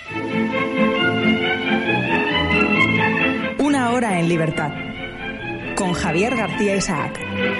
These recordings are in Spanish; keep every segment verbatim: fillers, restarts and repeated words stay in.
Una hora en libertad, con Javier García Isaac.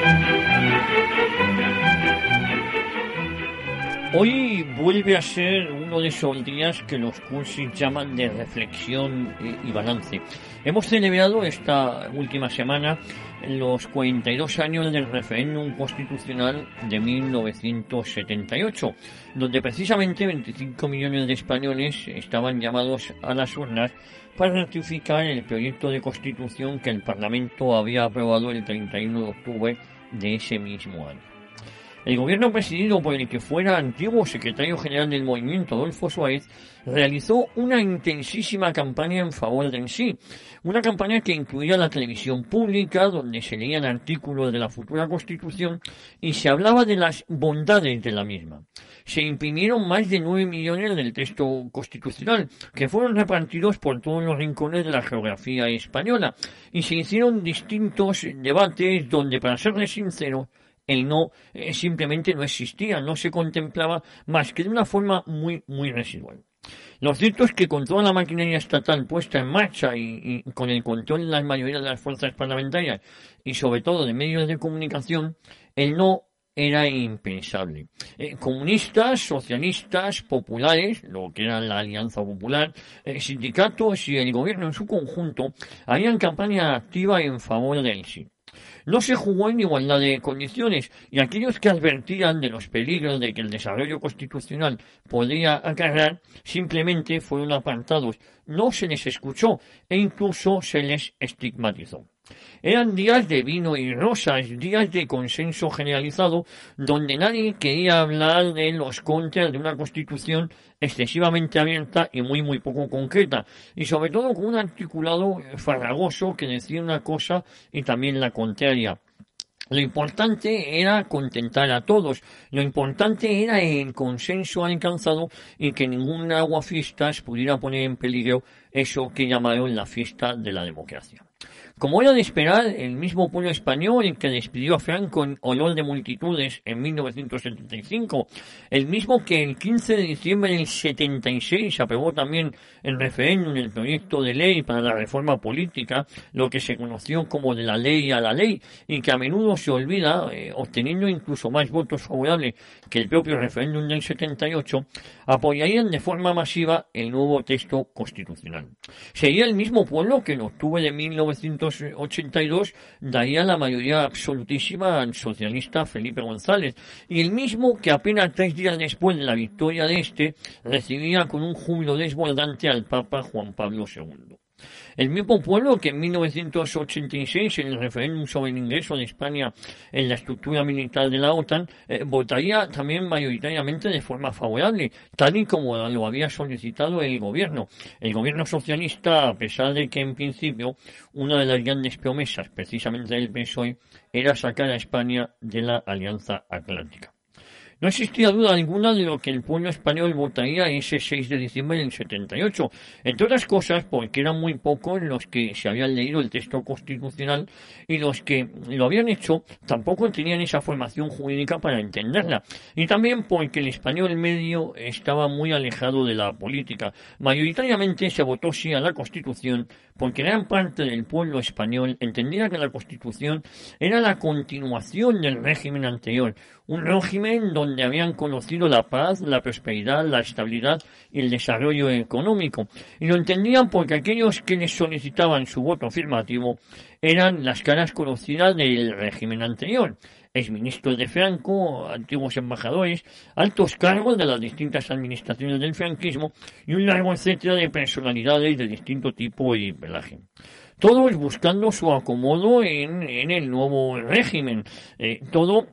Hoy vuelve a ser uno de esos días que los cursis llaman de reflexión y balance. Hemos celebrado esta última semana los cuarenta y dos años del referéndum constitucional de mil novecientos setenta y ocho, donde precisamente veinticinco millones de españoles estaban llamados a las urnas para ratificar el proyecto de constitución que el Parlamento había aprobado el treinta y uno de octubre de ese mismo año. El gobierno presidido por el que fuera antiguo secretario general del movimiento, Adolfo Suárez, realizó una intensísima campaña en favor del sí. Una campaña que incluía la televisión pública, donde se leían artículos de la futura Constitución y se hablaba de las bondades de la misma. Se imprimieron más de nueve millones del texto constitucional, que fueron repartidos por todos los rincones de la geografía española, y se hicieron distintos debates donde, para serles sinceros, el no eh, simplemente no existía, no se contemplaba más que de una forma muy, muy residual. Lo cierto es que con toda la maquinaria estatal puesta en marcha y, y con el control de la mayoría de las fuerzas parlamentarias y sobre todo de medios de comunicación, el no era impensable. Eh, comunistas, socialistas, populares, lo que era la Alianza Popular, eh, sindicatos y el gobierno en su conjunto harían campaña activa en favor del sí. No se jugó en igualdad de condiciones y aquellos que advertían de los peligros de que el desarrollo constitucional podría acarrear simplemente fueron apartados, no se les escuchó e incluso se les estigmatizó. Eran días de vino y rosas, días de consenso generalizado, donde nadie quería hablar de los contras de una constitución excesivamente abierta y muy muy poco concreta, y sobre todo con un articulado farragoso que decía una cosa y también la contraria. Lo importante era contentar a todos, lo importante era el consenso alcanzado y que ningún aguafiestas pudiera poner en peligro eso que llamaron la fiesta de la democracia. Como era de esperar, el mismo pueblo español que despidió a Franco en olor de multitudes en mil novecientos setenta y cinco, el mismo que el quince de diciembre del setenta y seis aprobó también el referéndum, el proyecto de ley para la reforma política, lo que se conoció como de la ley a la ley, y que a menudo se olvida, eh, obteniendo incluso más votos favorables que el propio referéndum del setenta y ocho, apoyarían de forma masiva el nuevo texto constitucional. Sería el mismo pueblo que en octubre de mil novecientos ochenta y dos daría la mayoría absolutísima al socialista Felipe González, y el mismo que apenas tres días después de la victoria de este recibía con un júbilo desbordante al Papa Juan Pablo segundo. El mismo pueblo que en mil novecientos ochenta y seis, en el referéndum sobre el ingreso de España en la estructura militar de la OTAN, eh, votaría también mayoritariamente de forma favorable, tal y como lo había solicitado el gobierno. El gobierno socialista, a pesar de que en principio una de las grandes promesas precisamente del P S O E era sacar a España de la Alianza Atlántica. No existía duda alguna de lo que el pueblo español votaría ese seis de diciembre del setenta y ocho, entre otras cosas porque eran muy pocos los que se habían leído el texto constitucional y los que lo habían hecho tampoco tenían esa formación jurídica para entenderla, y también porque el español medio estaba muy alejado de la política. Mayoritariamente se votó sí a la Constitución porque gran parte del pueblo español entendía que la Constitución era la continuación del régimen anterior, un régimen donde habían conocido la paz, la prosperidad, la estabilidad y el desarrollo económico. Y lo entendían porque aquellos que les solicitaban su voto afirmativo eran las caras conocidas del régimen anterior: exministros de Franco, antiguos embajadores, altos cargos de las distintas administraciones del franquismo y un largo etcétera de personalidades de distinto tipo y pelaje. Todos buscando su acomodo en, en el nuevo régimen. Eh, todo...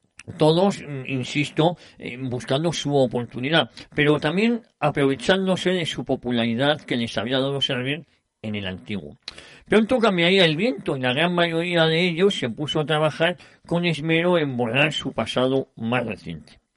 Todos, insisto, eh, buscando su oportunidad, pero también aprovechándose de su popularidad que les había dado servir en el antiguo. Pronto cambiaría el viento y la gran mayoría de ellos se puso a trabajar con esmero en borrar su pasado más reciente.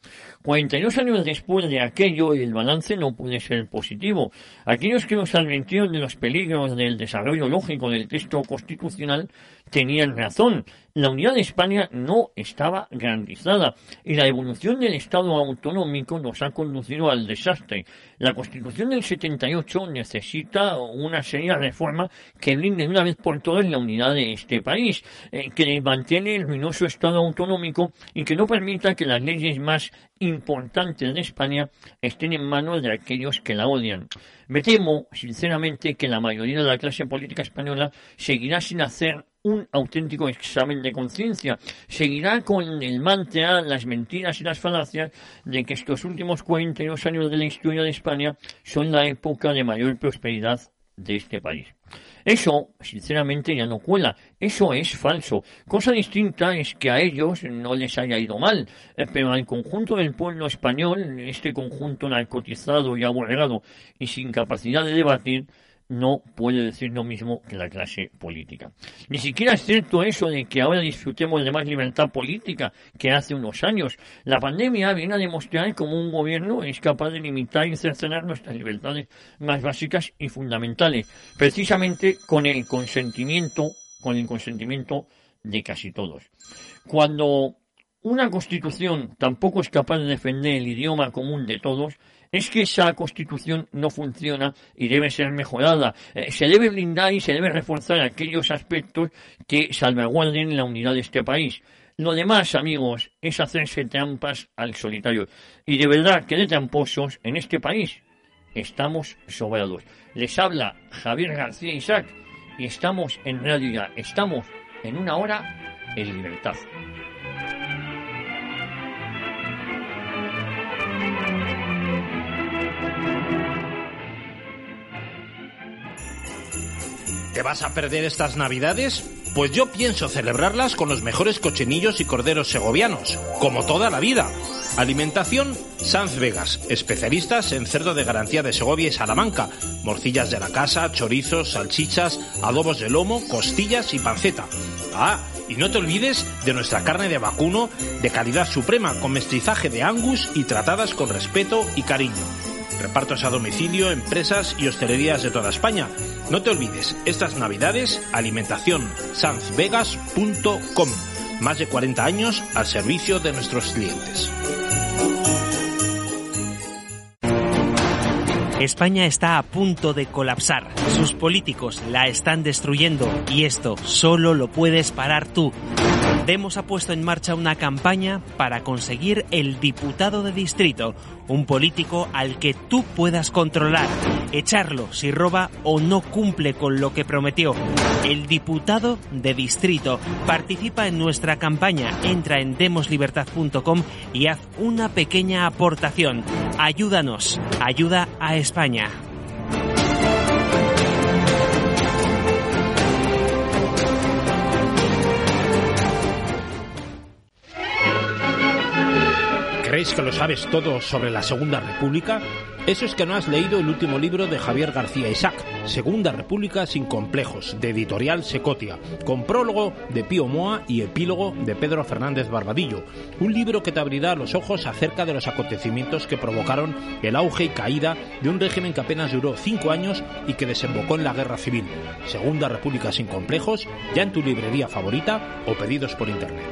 cuarenta y dos años después de aquello, el balance no puede ser positivo. Aquellos que nos advirtieron de los peligros del desarrollo lógico del texto constitucional tenían razón. La unidad de España no estaba garantizada y la evolución del Estado autonómico nos ha conducido al desastre. La Constitución del setenta y ocho necesita una seria reforma que blinde de una vez por todas la unidad de este país, eh, que mantiene el ruinoso Estado autonómico y que no permita que las leyes más importantes de España estén en manos de aquellos que la odian. Me temo, sinceramente, que la mayoría de la clase política española seguirá sin hacer un auténtico examen de conciencia. Seguirá con el mantra, las mentiras y las falacias de que estos últimos cuarenta y dos años de la historia de España son la época de mayor prosperidad de este país. Eso, sinceramente, ya no cuela. Eso es falso. Cosa distinta es que a ellos no les haya ido mal, eh, pero al conjunto del pueblo español, este conjunto narcotizado y aborregado y sin capacidad de debatir, no puede decir lo mismo que la clase política. Ni siquiera es cierto eso de que ahora disfrutemos de más libertad política que hace unos años. La pandemia viene a demostrar cómo un gobierno es capaz de limitar y cercenar nuestras libertades más básicas y fundamentales, precisamente con el consentimiento, con el consentimiento de casi todos. Cuando una Constitución tampoco es capaz de defender el idioma común de todos, es que esa Constitución no funciona y debe ser mejorada. Eh, se debe blindar y se debe reforzar aquellos aspectos que salvaguarden la unidad de este país. Lo demás, amigos, es hacerse trampas al solitario. Y de verdad que de tramposos en este país estamos sobrados. Les habla Javier García Isaac y estamos en Radio Ya. Estamos en una hora en libertad. ¿Te vas a perder estas Navidades? Pues yo pienso celebrarlas con los mejores cochinillos y corderos segovianos, como toda la vida. Alimentación Sanz Vegas, especialistas en cerdo de garantía de Segovia y Salamanca, morcillas de la casa, chorizos, salchichas, adobos de lomo, costillas y panceta. Ah, y no te olvides de nuestra carne de vacuno de calidad suprema, con mestizaje de Angus y tratadas con respeto y cariño. Repartos a domicilio, empresas y hostelerías de toda España. No te olvides, estas Navidades, alimentación sanz vegas punto com. Más de cuarenta años al servicio de nuestros clientes. España está a punto de colapsar. Sus políticos la están destruyendo y esto solo lo puedes parar tú. Demos ha puesto en marcha una campaña para conseguir el diputado de distrito, un político al que tú puedas controlar, echarlo si roba o no cumple con lo que prometió. El diputado de distrito. Participa en nuestra campaña, entra en demos libertad punto com y haz una pequeña aportación. Ayúdanos, ayuda a España. ¿Creéis que lo sabes todo sobre la Segunda República? Eso es que no has leído el último libro de Javier García Isaac, Segunda República sin complejos, de Editorial Secotia, con prólogo de Pío Moa y epílogo de Pedro Fernández Barbadillo. Un libro que te abrirá los ojos acerca de los acontecimientos que provocaron el auge y caída de un régimen que apenas duró cinco años y que desembocó en la Guerra Civil. Segunda República sin complejos, ya en tu librería favorita o pedidos por internet.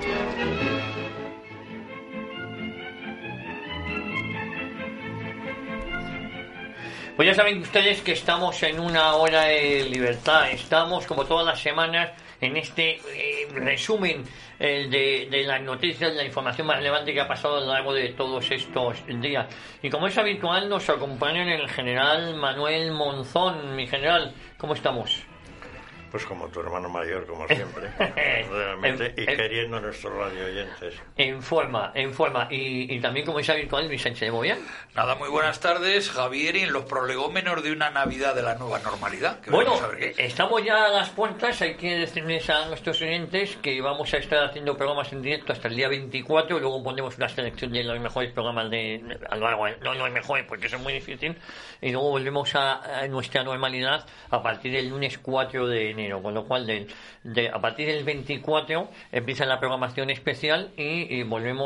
Pues ya saben ustedes que estamos en una hora de libertad. Estamos, como todas las semanas, en este eh, resumen eh, de, de las noticias, de la información más relevante que ha pasado a lo largo de todos estos días. Y como es habitual, nos acompaña el general Manuel Monzón. Mi general, ¿cómo estamos? Pues como tu hermano mayor, como siempre, realmente, en, y en, queriendo a nuestros radio oyentes. En forma, en forma. Y, y también, como es habitual, Luis Sánchez de Boya. Nada, muy buenas tardes, Javier, y en los prolegómenos de una Navidad de la nueva normalidad. Que bueno, a ver qué es. Estamos ya a las puertas. Hay que decirles a nuestros oyentes que vamos a estar haciendo programas en directo hasta el día veinticuatro. Y luego pondremos una selección de los mejores programas de, de a lo largo, no los mejores porque eso es muy difícil. Y luego volvemos a, a nuestra normalidad a partir del lunes cuatro de enero. Con lo cual, de, de, a partir del veinticuatro empieza la programación especial y, y volvemos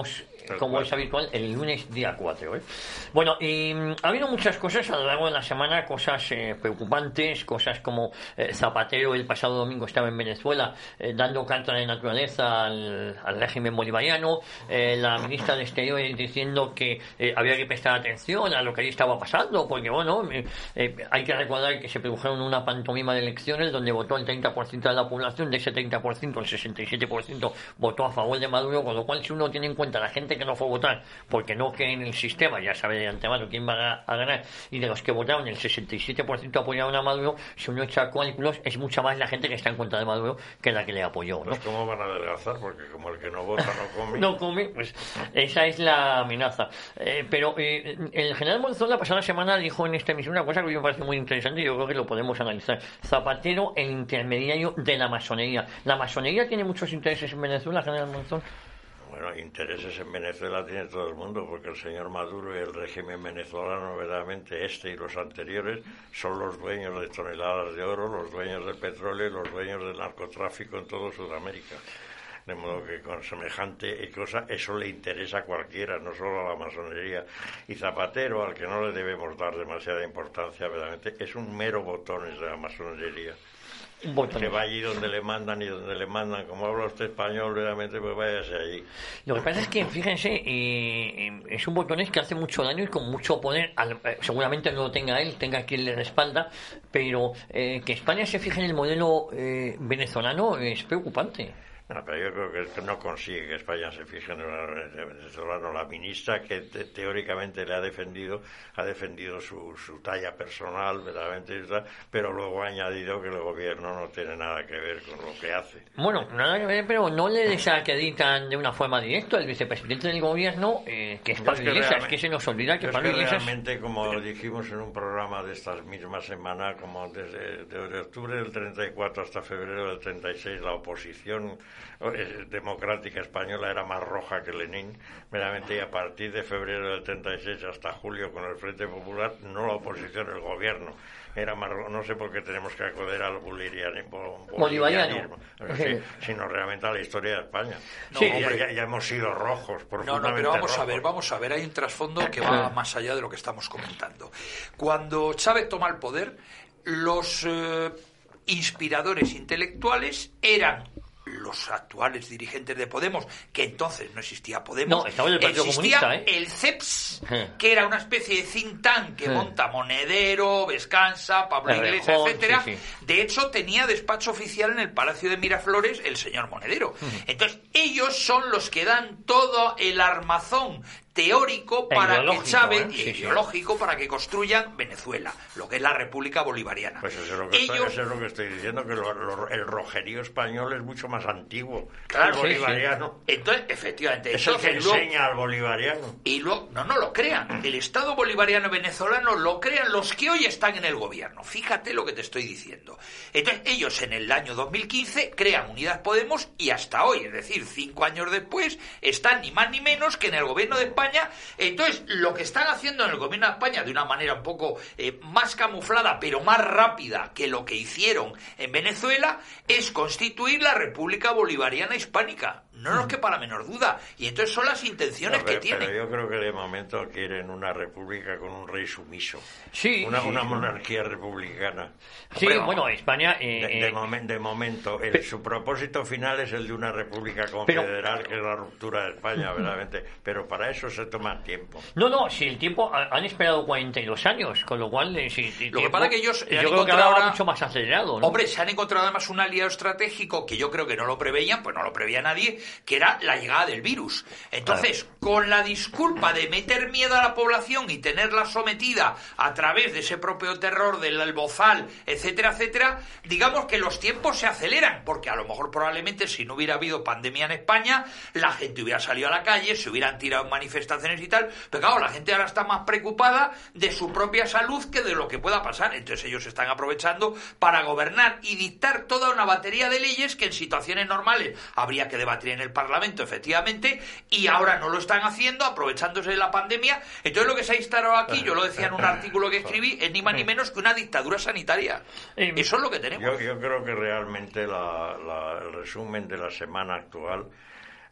como es habitual, el lunes día cuatro. ¿eh? Bueno, y ha habido muchas cosas a lo largo de la semana, cosas eh, preocupantes, cosas como eh, Zapatero el pasado domingo estaba en Venezuela eh, dando carta de naturaleza al, al régimen bolivariano, eh, la ministra de Exteriores diciendo que eh, había que prestar atención a lo que ahí estaba pasando, porque bueno, eh, eh, hay que recordar que se produjeron una pantomima de elecciones donde votó el treinta por ciento de la población, de ese treinta por ciento el sesenta y siete por ciento votó a favor de Maduro, con lo cual si uno tiene en cuenta la gente que no fue a votar porque no cree en el sistema, ya sabe de antemano quién va a, a ganar, y de los que votaron el sesenta y siete por ciento apoyaron a Maduro, si uno echa cálculos es mucha más la gente que está en contra de Maduro que la que le apoyó, ¿no? Pues ¿cómo van a adelgazar? Porque como el que no vota no come. No come, pues esa es la amenaza. Eh, pero eh, el general Monzón la pasada semana dijo en esta emisión una cosa que me parece muy interesante y yo creo que lo podemos analizar. Zapatero, el intermediario de la masonería. ¿La masonería tiene muchos intereses en Venezuela, general Monzón? Bueno, intereses en Venezuela tiene todo el mundo, porque el señor Maduro y el régimen venezolano, verdaderamente este y los anteriores, son los dueños de toneladas de oro, los dueños del petróleo y los dueños del narcotráfico en todo Sudamérica. De modo que con semejante cosa eso le interesa a cualquiera, no solo a la masonería. Y Zapatero, al que no le debemos dar demasiada importancia, verdaderamente, es un mero botones de la masonería. Botones. Que va allí donde le mandan y donde le mandan. Como habla usted español, realmente, pues váyase allí. Lo que pasa es que, fíjense, eh, es un botones que hace mucho daño y con mucho poder. Al, eh, seguramente no lo tenga él, tenga quien le respalda, pero eh, que España se fije en el modelo eh, venezolano es preocupante. No, pero yo creo que no consigue que España se fije en el venezolano. La ministra que te, teóricamente le ha defendido, ha defendido su, su talla personal, verdaderamente, pero luego ha añadido que el gobierno no tiene nada que ver con lo que hace. Bueno, nada que ver, pero no le desacreditan de una forma directa el vicepresidente del gobierno, eh, que es Pablo es Iglesias, es que se nos olvida que Pablo Iglesias... Realmente, como dijimos en un programa de estas mismas semanas, como desde, desde octubre del treinta y cuatro hasta febrero del treinta y seis, la oposición democrática española era más roja que Lenin, meramente, y a partir de febrero del treinta y seis hasta julio con el Frente Popular, no la oposición, el gobierno era más rojo. No sé por qué tenemos que acudir al bolivarianismo, bolivarianismo sí, sino realmente a la historia de España. No, sí, ya, ya, ya hemos sido rojos, profundamente No, no, pero vamos rojos. a ver, vamos a ver, hay un trasfondo que va más allá de lo que estamos comentando. Cuando Chávez toma el poder, los eh, inspiradores intelectuales eran los actuales dirigentes de Podemos, que entonces no existía Podemos, no, estaba en el Partido existía Comunista, ¿eh? el C E P S, que era una especie de think tank que sí. monta Monedero, Vescanza, Pablo la Iglesias, Rejón, etcétera. Sí, sí. De hecho, tenía despacho oficial en el Palacio de Miraflores el señor Monedero. Uh-huh. Entonces, ellos son los que dan todo el armazón teórico para que Chávez, ¿eh? sí, ideológico, sí. para que construyan Venezuela, lo que es la República Bolivariana. Pues eso es lo que, Ellos... estoy, eso es lo que estoy diciendo, que lo, lo, el rojerío español es mucho más antiguo claro, que el bolivariano. Sí, sí. Entonces, efectivamente, es entonces, el que luego, enseña al bolivariano. Y luego, no, no lo crean. El Estado bolivariano venezolano lo crean los que hoy están en el gobierno. Fíjate lo que te estoy diciendo. Entonces, ellos en el año dos mil quince crean Unidas Podemos y hasta hoy, es decir, cinco años después, están ni más ni menos que en el gobierno de España. Entonces, lo que están haciendo en el gobierno de España de una manera un poco eh, más camuflada, pero más rápida que lo que hicieron en Venezuela, es constituir la República Bolivariana Hispánica. No nos quepa la menor duda. Y entonces son las intenciones no, pero, que tienen. Pero yo creo que de momento quieren una república con un rey sumiso. Sí. Una, sí. una monarquía republicana. Sí, Hombre, bueno, España... Eh, de, de, eh, momen, de momento, el, pero, su propósito final es el de una república confederal, pero, que es la ruptura de España, verdaderamente. Pero para eso se toma tiempo. No, no, si el tiempo... Han esperado cuarenta y dos años, con lo cual... Eh, si, si lo tiempo, que pasa es que ellos... Yo creo que ahora va mucho más acelerado, ¿no? Hombre, se han encontrado además un aliado estratégico que yo creo que no lo preveían, pues no lo preveía nadie, que era la llegada del virus. Entonces, claro. con la disculpa de meter miedo a la población y tenerla sometida a través de ese propio terror del bozal, etcétera, etcétera, digamos que los tiempos se aceleran, porque a lo mejor probablemente si no hubiera habido pandemia en España, la gente hubiera salido a la calle, se hubieran tirado en manifestaciones y tal, pero claro, la gente ahora está más preocupada de su propia salud que de lo que pueda pasar. Entonces ellos están aprovechando para gobernar y dictar toda una batería de leyes que en situaciones normales habría que debatir en el Parlamento, efectivamente, y ahora no lo están haciendo, aprovechándose de la pandemia. Entonces lo que se ha instalado aquí, yo lo decía en un artículo que escribí, es ni más ni menos que una dictadura sanitaria. Eso es lo que tenemos. Yo, yo creo que realmente la, la, el resumen de la semana actual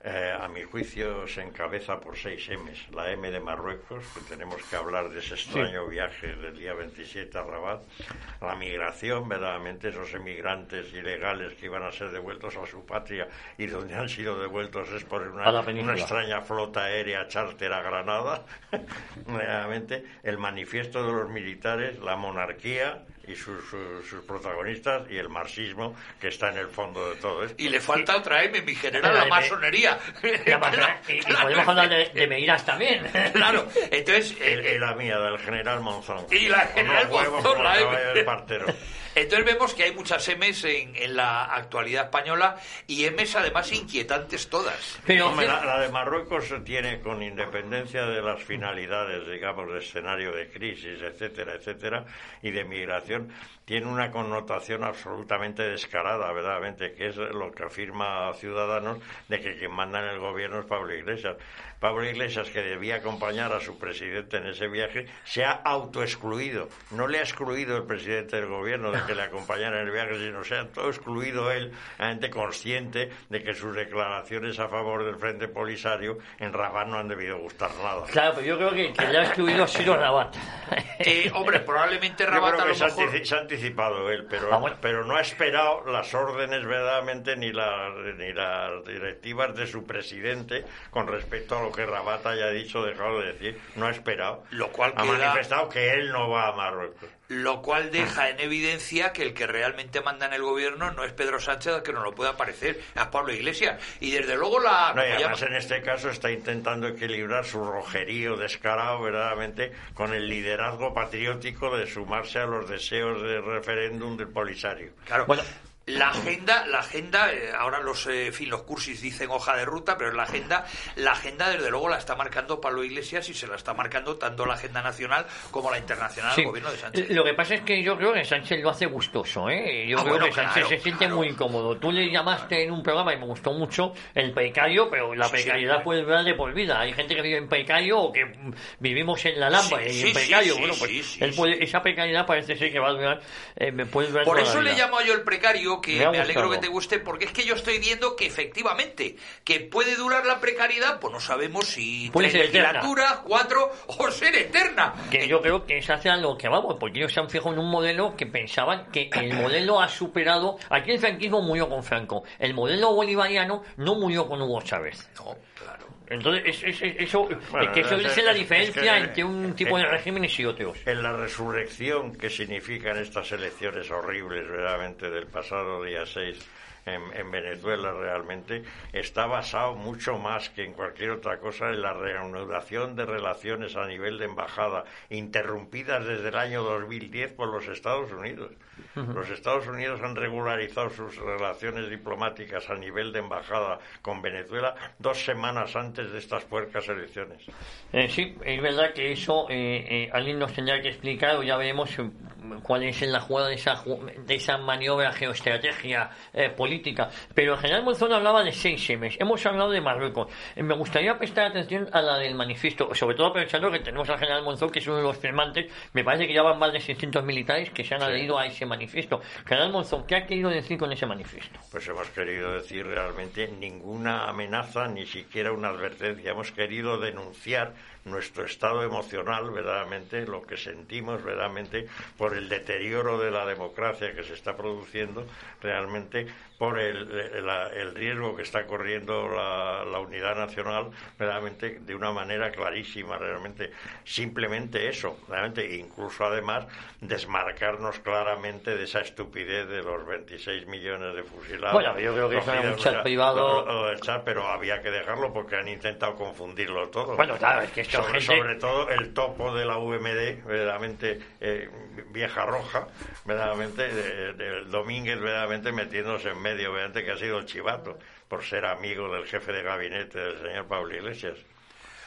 Eh, a mi juicio se encabeza por seis M's. La M de Marruecos, que tenemos que hablar de ese extraño sí. viaje del día veintisiete a Rabat. La migración, verdaderamente, esos emigrantes ilegales que iban a ser devueltos a su patria y donde han sido devueltos es por una, una extraña flota aérea charter a Granada. Verdaderamente, el manifiesto de los militares, la monarquía y sus, sus, sus protagonistas y el marxismo que está en el fondo de todo esto. Y le falta otra M, mi general, la masonería. La masonería. Y, y podemos hablar de, de medidas también. Claro, entonces... Eh, y la mía, del general Monzón. Y la general no, Monzón, la M. El partero. Entonces vemos que hay muchas M's en, en la actualidad española y M's además inquietantes todas. Pero Hombre, la, la de Marruecos tiene, con independencia de las finalidades, digamos, de escenario de crisis, etcétera, etcétera, y de migración, tiene una connotación absolutamente descarada, verdaderamente, que es lo que afirma Ciudadanos, de que quien manda en el gobierno es Pablo Iglesias. Pablo Iglesias, que debía acompañar a su presidente en ese viaje, se ha autoexcluido. No le ha excluido el presidente del gobierno de que le acompañara en el viaje, sino se ha autoexcluido él, gente consciente de que sus declaraciones a favor del Frente Polisario en Rabat no han debido gustar nada. Claro, pero yo creo que, que le ha excluido ha sido Rabat. Eh, hombre, probablemente Rabat yo creo a lo que se, mejor... antici- se ha anticipado él, pero, ah, bueno. pero no ha esperado las órdenes verdaderamente ni las, ni las directivas de su presidente con respecto a lo que Rabat haya dicho o dejado de decir. No ha esperado. Lo cual ha queda... manifestado que él no va a Marruecos. Lo cual deja en evidencia que el que realmente manda en el gobierno no es Pedro Sánchez, que no lo pueda parecer, es Pablo Iglesias. Y desde luego la... No, y además llama... en este caso está intentando equilibrar su rojerío descarado verdaderamente con el liderazgo patriótico de sumarse a los deseos de referéndum del Polisario. Claro, bueno... La agenda, la agenda, eh, ahora los, eh, fin, los cursis dicen hoja de ruta, pero la agenda, la agenda desde luego la está marcando Pablo Iglesias y se la está marcando tanto la agenda nacional como la internacional sí. del gobierno de Sánchez. Lo que pasa es que yo creo que Sánchez lo hace gustoso, ¿eh? Yo ah, creo bueno, que Sánchez claro, se siente claro. muy incómodo. Tú le llamaste en un programa y me gustó mucho el precario, pero la sí, precariedad sí. puede durar de por vida. Hay gente que vive en precario o que vivimos en la lámpara sí, y en sí, precario. Sí, bueno, pues sí, sí, él puede, esa precariedad parece ser que va a durar, eh, puede durar Por toda eso la vida. le llamo yo el precario, que me, me alegro que te guste, porque es que yo estoy viendo que efectivamente que puede durar la precariedad, pues no sabemos si puede tres ser legislaturas, cuatro o ser eterna. Que yo creo que es hacia lo que vamos, porque ellos se han fijado en un modelo que pensaban que el modelo ha superado. Aquí el franquismo murió con Franco, el modelo bolivariano no murió con Hugo Chávez. No, claro. Entonces, es, es, eso, bueno, que eso es, es la diferencia es que, entre un tipo de regímenes y otros. En la resurrección que significan estas elecciones horribles, verdaderamente, del pasado día seis en, en Venezuela, realmente, está basado mucho más que en cualquier otra cosa en la reanudación de relaciones a nivel de embajada, interrumpidas desde el año dos mil diez por los Estados Unidos. Uh-huh. Los Estados Unidos han regularizado sus relaciones diplomáticas a nivel de embajada con Venezuela dos semanas antes de estas puercas elecciones. Eh, sí, es verdad que eso eh, eh, alguien nos tendrá que explicar, o ya veremos eh, cuál es la jugada de esa, de esa maniobra geoestrategia eh, política. Pero el general Monzón hablaba de seis M's. Hemos hablado de Marruecos. Eh, me gustaría prestar atención a la del manifiesto, sobre todo aprovechando que tenemos al general Monzón, que es uno de los firmantes. Me parece que ya van más de seiscientos militares que se han sí. adherido a ese manifiesto. General Monzón, ¿qué ha querido decir con ese manifiesto? Pues hemos querido decir realmente ninguna amenaza, ni siquiera una advertencia. Hemos querido denunciar nuestro estado emocional, verdaderamente, lo que sentimos verdaderamente por el deterioro de la democracia que se está produciendo, realmente por el, el, el riesgo que está corriendo la, la unidad nacional, realmente de una manera clarísima, realmente simplemente eso, realmente, incluso además desmarcarnos claramente de esa estupidez de los veintiséis millones de fusilados. Bueno, yo creo que eso era un chat privado. Lo, lo del chat, pero había que dejarlo porque han intentado confundirlo todo. Bueno, claro, es que esto sobre, gente... sobre todo el topo de la U M D, verdaderamente eh, vieja roja, verdaderamente de, de Domínguez, verdaderamente metiéndose en medio, verdaderamente que ha sido el chivato por ser amigo del jefe de gabinete del señor Pablo Iglesias.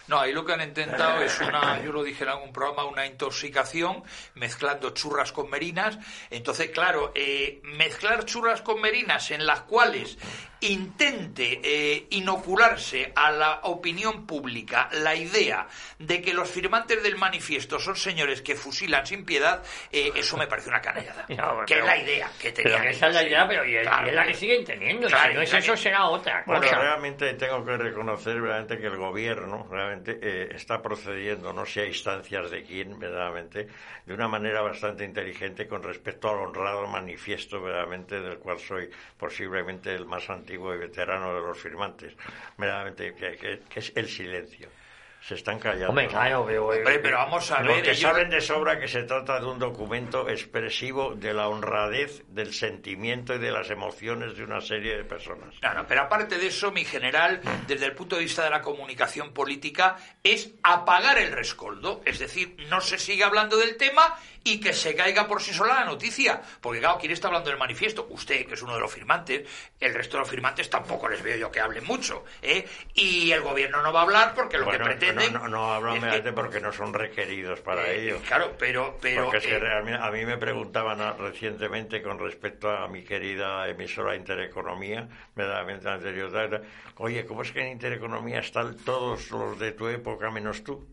No, ahí lo que han intentado es una, yo lo dije en algún programa, una intoxicación mezclando churras con merinas. Entonces, claro, eh, mezclar churras con merinas en las cuales intente eh, inocularse a la opinión pública la idea de que los firmantes del manifiesto son señores que fusilan sin piedad, eh, eso me parece una canallada. No, que pero, es la idea que tenían. Pero que esa es la idea, pero y es, Claro, y es la que siguen teniendo. claro, Si no es la eso, que... será otra cosa. Bueno, realmente tengo que reconocer realmente que el gobierno realmente eh, está procediendo, no sé a instancias de quién, verdaderamente, de una manera bastante inteligente con respecto al honrado manifiesto, verdaderamente, del cual soy posiblemente el más antiguo y veterano de los firmantes, verdaderamente, que, que, que es el silencio. Se están callando. Hombre, claro, pero, Hombre, pero vamos a ver... Porque ellos... saben de sobra que se trata de un documento expresivo de la honradez, del sentimiento y de las emociones de una serie de personas. No, no, pero aparte de eso, mi general, desde el punto de vista de la comunicación política, es apagar el rescoldo. Es decir, no se sigue hablando del tema y que se caiga por sí sola la noticia. Porque, claro, ¿quién está hablando del manifiesto? Usted, que es uno de los firmantes. El resto de los firmantes tampoco les veo yo que hablen mucho, ¿eh? Y el gobierno no va a hablar porque lo bueno, que pretende... No, no, no hablan es que, porque no son requeridos para eh, ello. Claro, pero... pero porque es que eh, realmente, a mí me preguntaban a, recientemente con respecto a mi querida emisora Intereconomía, verdaderamente anterior, oye, ¿cómo es que en Intereconomía están todos los de tu época menos tú?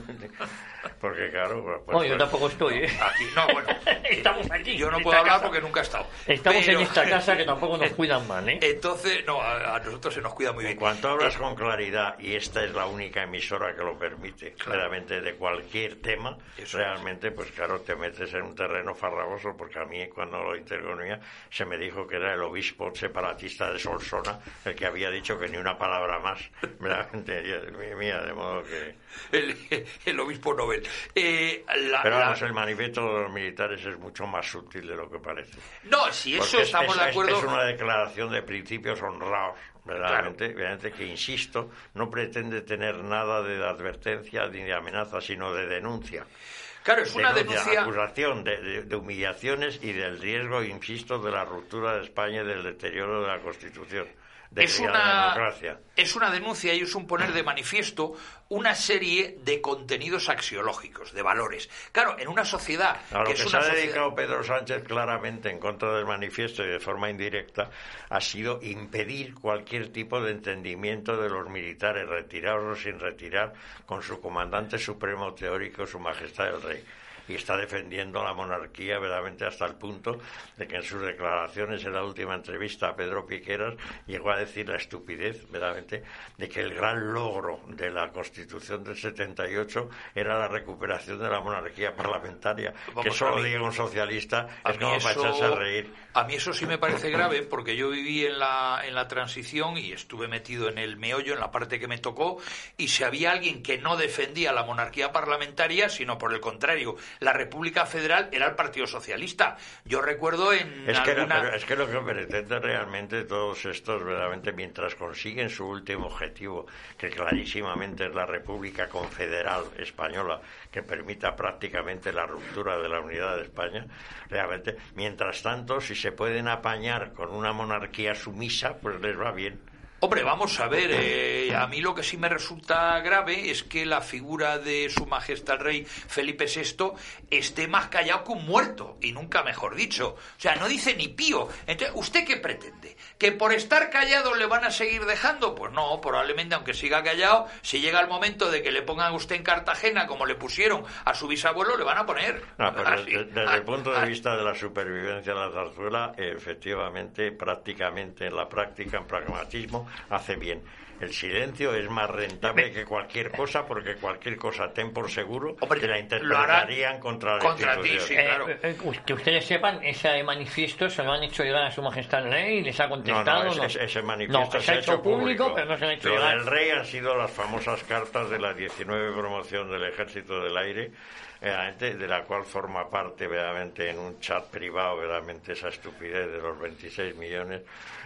Porque claro, pues, no, yo pues, tampoco estoy, ¿eh? Aquí, no, bueno, estamos aquí. Yo no en puedo esta hablar casa. porque nunca he estado. Estamos pero... en esta casa que tampoco nos cuidan mal, ¿eh? Entonces, no, a, a nosotros se nos cuida muy bien. En cuanto hablas con claridad, y esta es la única emisora que lo permite, Claro. claramente de cualquier tema, Eso realmente, pues claro, te metes en un terreno farragoso, porque a mí cuando lo intervenía se me dijo que era el obispo separatista de Solsona el que había dicho que ni una palabra más, realmente, mía, de modo que... El, el obispo Nobel. Eh, la, Pero la... vamos, el manifiesto de los militares es mucho más sutil de lo que parece. No, si eso Porque es, estamos es, de acuerdo. Es una declaración de principios honrados, verdaderamente, claro. verdaderamente, que, insisto, no pretende tener nada de advertencia ni de amenaza, sino de denuncia. Claro, es una denuncia, denuncia... acusación de, de, de humillaciones y del riesgo, insisto, de la ruptura de España y del deterioro de la Constitución. De es la una democracia. Es una denuncia y es un poner de manifiesto una serie de contenidos axiológicos, de valores. Claro, en una sociedad a lo que, que, es se una ha sociedad... dedicado Pedro Sánchez claramente en contra del manifiesto y de forma indirecta ha sido impedir cualquier tipo de entendimiento de los militares, retirados o sin retirar, con su comandante supremo teórico, su majestad el rey. Y está defendiendo la monarquía verdaderamente hasta el punto de que en sus declaraciones en la última entrevista a Pedro Piqueras llegó a decir la estupidez verdaderamente de que el gran logro de la Constitución del setenta y ocho era la recuperación de la monarquía parlamentaria. Vamos, que eso lo diga un socialista es como para echarse a reír. A mí eso sí me parece grave porque yo viví en la, en la transición y estuve metido en el meollo, en la parte que me tocó, y si había alguien que no defendía la monarquía parlamentaria, sino por el contrario, la República Federal, era el Partido Socialista. Yo recuerdo en es que, alguna... no, pero es que lo que pretende realmente todos estos, verdaderamente, mientras consiguen su último objetivo, que clarísimamente es la República Confederal Española, que permita prácticamente la ruptura de la unidad de España, realmente, mientras tanto, si se pueden apañar con una monarquía sumisa, pues les va bien. Hombre, vamos a ver, eh, a mí lo que sí me resulta grave es que la figura de Su Majestad el Rey Felipe sexto esté más callado que un muerto, y nunca mejor dicho. O sea, no dice ni pío. Entonces, ¿usted qué pretende? ¿Que por estar callado le van a seguir dejando? Pues no, probablemente, aunque siga callado, si llega el momento de que le pongan a usted en Cartagena, como le pusieron a su bisabuelo, le van a poner. No, pero así, desde, desde así, el punto de así. vista de la supervivencia de la zarzuela, efectivamente, prácticamente, en la práctica, en pragmatismo, hace bien. El silencio es más rentable que cualquier cosa, porque cualquier cosa, ten por seguro, Hombre, que la interpretarían contra la contra ti, institución. sí, claro. Eh, eh, que ustedes sepan, ese manifiesto se lo han hecho llegar a Su Majestad el Rey y les ha contestado. No, no, no, ese, ese manifiesto no, se ha hecho público, público, pero no se ha hecho Lo llegar. del Rey han sido las famosas cartas de la diecinueve promoción del Ejército del Aire, de la cual forma parte verdaderamente en un chat privado verdaderamente esa estupidez de los veintiséis millones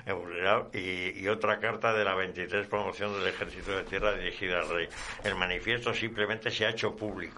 y, y otra carta de la veintitrés promoción del Ejército de Tierra dirigida al Rey. El manifiesto simplemente se ha hecho público.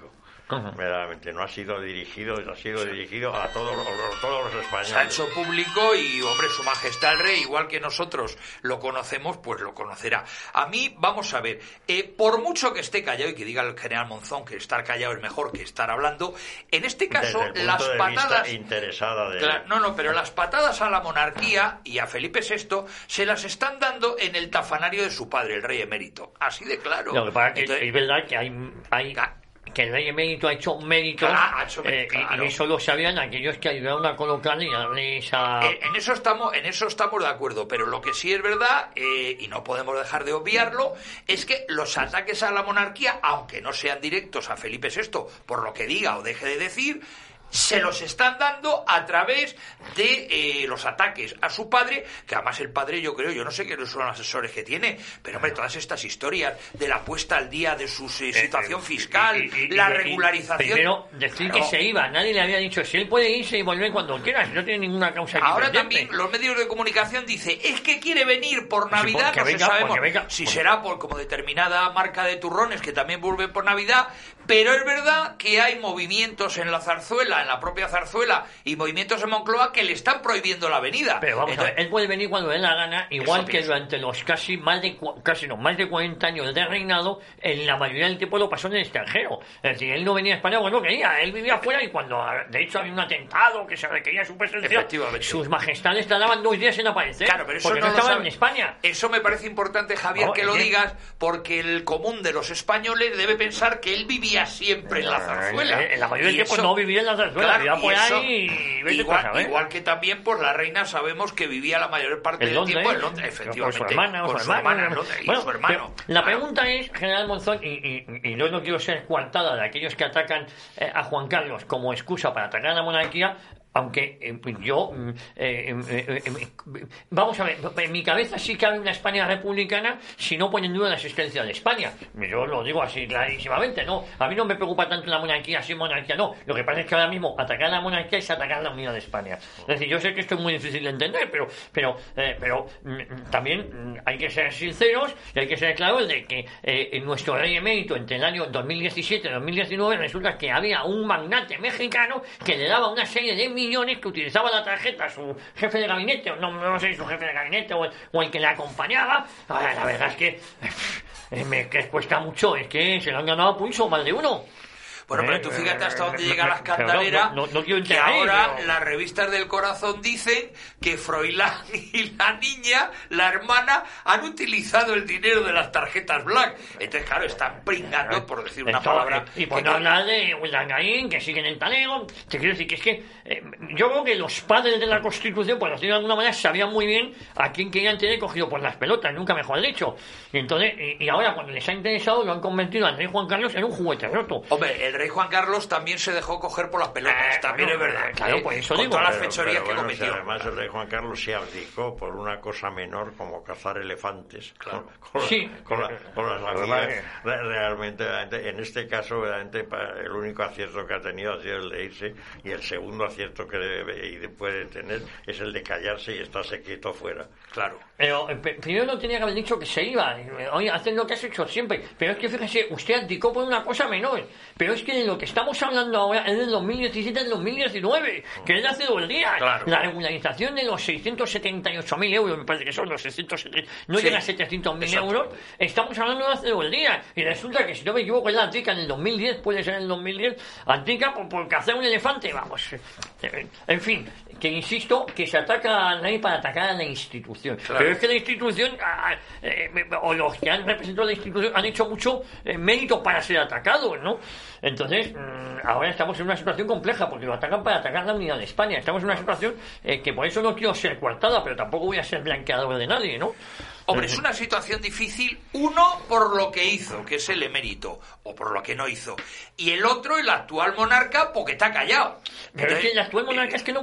Ajá. Verdaderamente, no ha sido dirigido, ha sido dirigido a todos los, todos los españoles. Se ha hecho público y, hombre, su majestad el rey, igual que nosotros lo conocemos, pues lo conocerá. A mí, vamos a ver, eh, por mucho que esté callado y que diga el general Monzón que estar callado es mejor que estar hablando, en este caso, Desde el punto las de patadas... vista interesada de... Claro, no, no, pero las patadas a la monarquía y a Felipe sexto se las están dando en el tafanario de su padre, el rey emérito. Así de claro. Lo que pasa es que Entonces, es verdad que hay, hay que el rey emérito ha hecho méritos, Claro, ha hecho eh, méritos, claro. y eso lo sabían aquellos que ayudaron a colocarle y darle esa... En, en eso estamos, en eso estamos de acuerdo, pero lo que sí es verdad, eh, y no podemos dejar de obviarlo, es que los ataques a la monarquía, aunque no sean directos a Felipe sexto, por lo que diga o deje de decir, se los están dando a través de eh, los ataques a su padre, que además el padre, yo creo, yo no sé qué son los asesores que tiene, pero hombre, todas estas historias de la puesta al día de su eh, situación fiscal, Y- y- y- la y- regularización... Primero, decir que Claro. se iba, nadie le había dicho, si él puede irse y volver cuando quiera, si no tiene ninguna causa Ahora pendiente. también los medios de comunicación dicen, es que quiere venir por Sí, Navidad, porque no venga, se sabemos porque venga, si porque- será por como determinada marca de turrones que también vuelve por Navidad, pero es verdad que hay movimientos en la zarzuela, en la propia zarzuela, y movimientos en Moncloa que le están prohibiendo la venida. Pero vamos Entonces, a ver, él puede venir cuando le dé la gana, igual Eso que pienso. durante los casi más de cua- casi no, más de cuarenta años de reinado, en la mayoría del tiempo lo pasó en el extranjero. Es decir, él no venía a España cuando quería, él vivía afuera y cuando de hecho había un atentado que se requería su presencia, Efectivamente. sus majestades tardaban dos días en aparecer. Claro, pero eso porque no, no, lo estaban sabe. en España. Eso me parece importante, Javier, No, que es lo que- digas, porque el común de los españoles debe pensar que él vivía siempre en la zarzuela. En la mayoría del Y tiempo eso- no vivía en la zarzuela, Claro, vivía y por eso- ahí y vete igual, tú a saber. igual que también, pues la reina sabemos que vivía la mayor parte En del Londres, tiempo en Londres, con efectivamente. su hermana, con su su hermana en hermana. Londres, y Bueno, su hermano. pero la Claro. pregunta es, general Monzón, y, y, y yo no quiero ser coartada de aquellos que atacan eh, a Juan Carlos como excusa para atacar a la monarquía, aunque eh, yo mm, eh, eh, eh, eh, vamos a ver, en mi cabeza sí cabe una España republicana si no ponen en duda la existencia de España. Yo lo digo así clarísimamente, no, a mí no me preocupa tanto la monarquía, si monarquía no, lo que pasa es que ahora mismo atacar a la monarquía es atacar a la unidad de España. Es decir, yo sé que esto es muy difícil de entender, pero pero eh, pero mm, también mm, hay que ser sinceros y hay que ser claros de que eh, en nuestro rey emérito entre el año dos mil diecisiete y dos mil diecinueve resulta que había un magnate mexicano que le daba una serie de millones, que utilizaba la tarjeta su jefe de gabinete, o no, no sé si su jefe de gabinete o el, o el que le acompañaba. Ahora, la verdad es que eh, me que cuesta mucho, es que se lo han ganado a pulso más de uno. Bueno, pero Eh, tú fíjate hasta dónde eh, llega la pero no, escandalera, no, no, no quiero que entrar ahí, ahora pero- las revistas del corazón dicen que Froilán y la niña, la hermana, han utilizado el dinero de las tarjetas Black. Entonces, claro, están pringando, por decir una Esto, palabra. Y por que no no- hablar de Urdangarín, que siguen el talego. Te quiero decir que es que eh, yo creo que los padres de la Constitución, por decirlo de alguna manera, sabían muy bien a quién querían tener cogido por las pelotas, nunca mejor dicho. Y entonces, y, y ahora cuando les ha interesado, lo han convertido al rey Juan Carlos en un juguete roto. Hombre, el rey Juan Carlos también se dejó coger por las pelotas, Eh, también bueno, es verdad. claro, ¿eh? pues eso Con digo, todas las pero- fechorías Pero que bueno, si cometió. además el rey Juan Carlos se abdicó por una cosa menor como cazar elefantes. Claro. Con, con- Sí. con la- con las Verdad amigas. que- Re- realmente, realmente, en este caso, realmente, pa- el único acierto que ha tenido ha sido el de irse, y el segundo acierto que debe y de- puede tener es el de callarse y estarse quieto fuera. Claro. Pero eh, pe- primero no tenía que haber dicho que se iba. Eh, Oye, hacen lo que has hecho siempre. Pero es que fíjese, usted abdicó por una cosa menor. Pero es que de lo que estamos hablando ahora es del dos mil diecisiete al dos mil diecinueve, que es de hace dos días. Claro. La regularización de los seiscientos setenta y ocho mil euros, me parece que son los seiscientos setenta, no Sí. llega a setecientos mil euros. Estamos hablando de hace dos días. Y resulta que, si no me equivoco, es la Antica en el dos mil diez, puede ser en el dos mil diez, Antica por, por cazar un elefante, vamos. Eh, En fin, que insisto, que se ataca al rey para atacar a la institución. Claro. Pero es que la institución, ah, eh, o los que han representado la institución, han hecho mucho eh, mérito para ser atacados, ¿no? Entonces, mm, ahora estamos en una situación compleja, porque lo atacan para atacar la unidad de España. Estamos en una situación eh, que por eso no quiero ser coartada, pero tampoco voy a ser blanqueador de nadie, ¿no? Hombre, es una situación difícil, uno por lo que hizo, que es el emérito, o por lo que no hizo, y el otro, el actual monarca, porque está callado. Pero es que el actual monarca es que no puede decir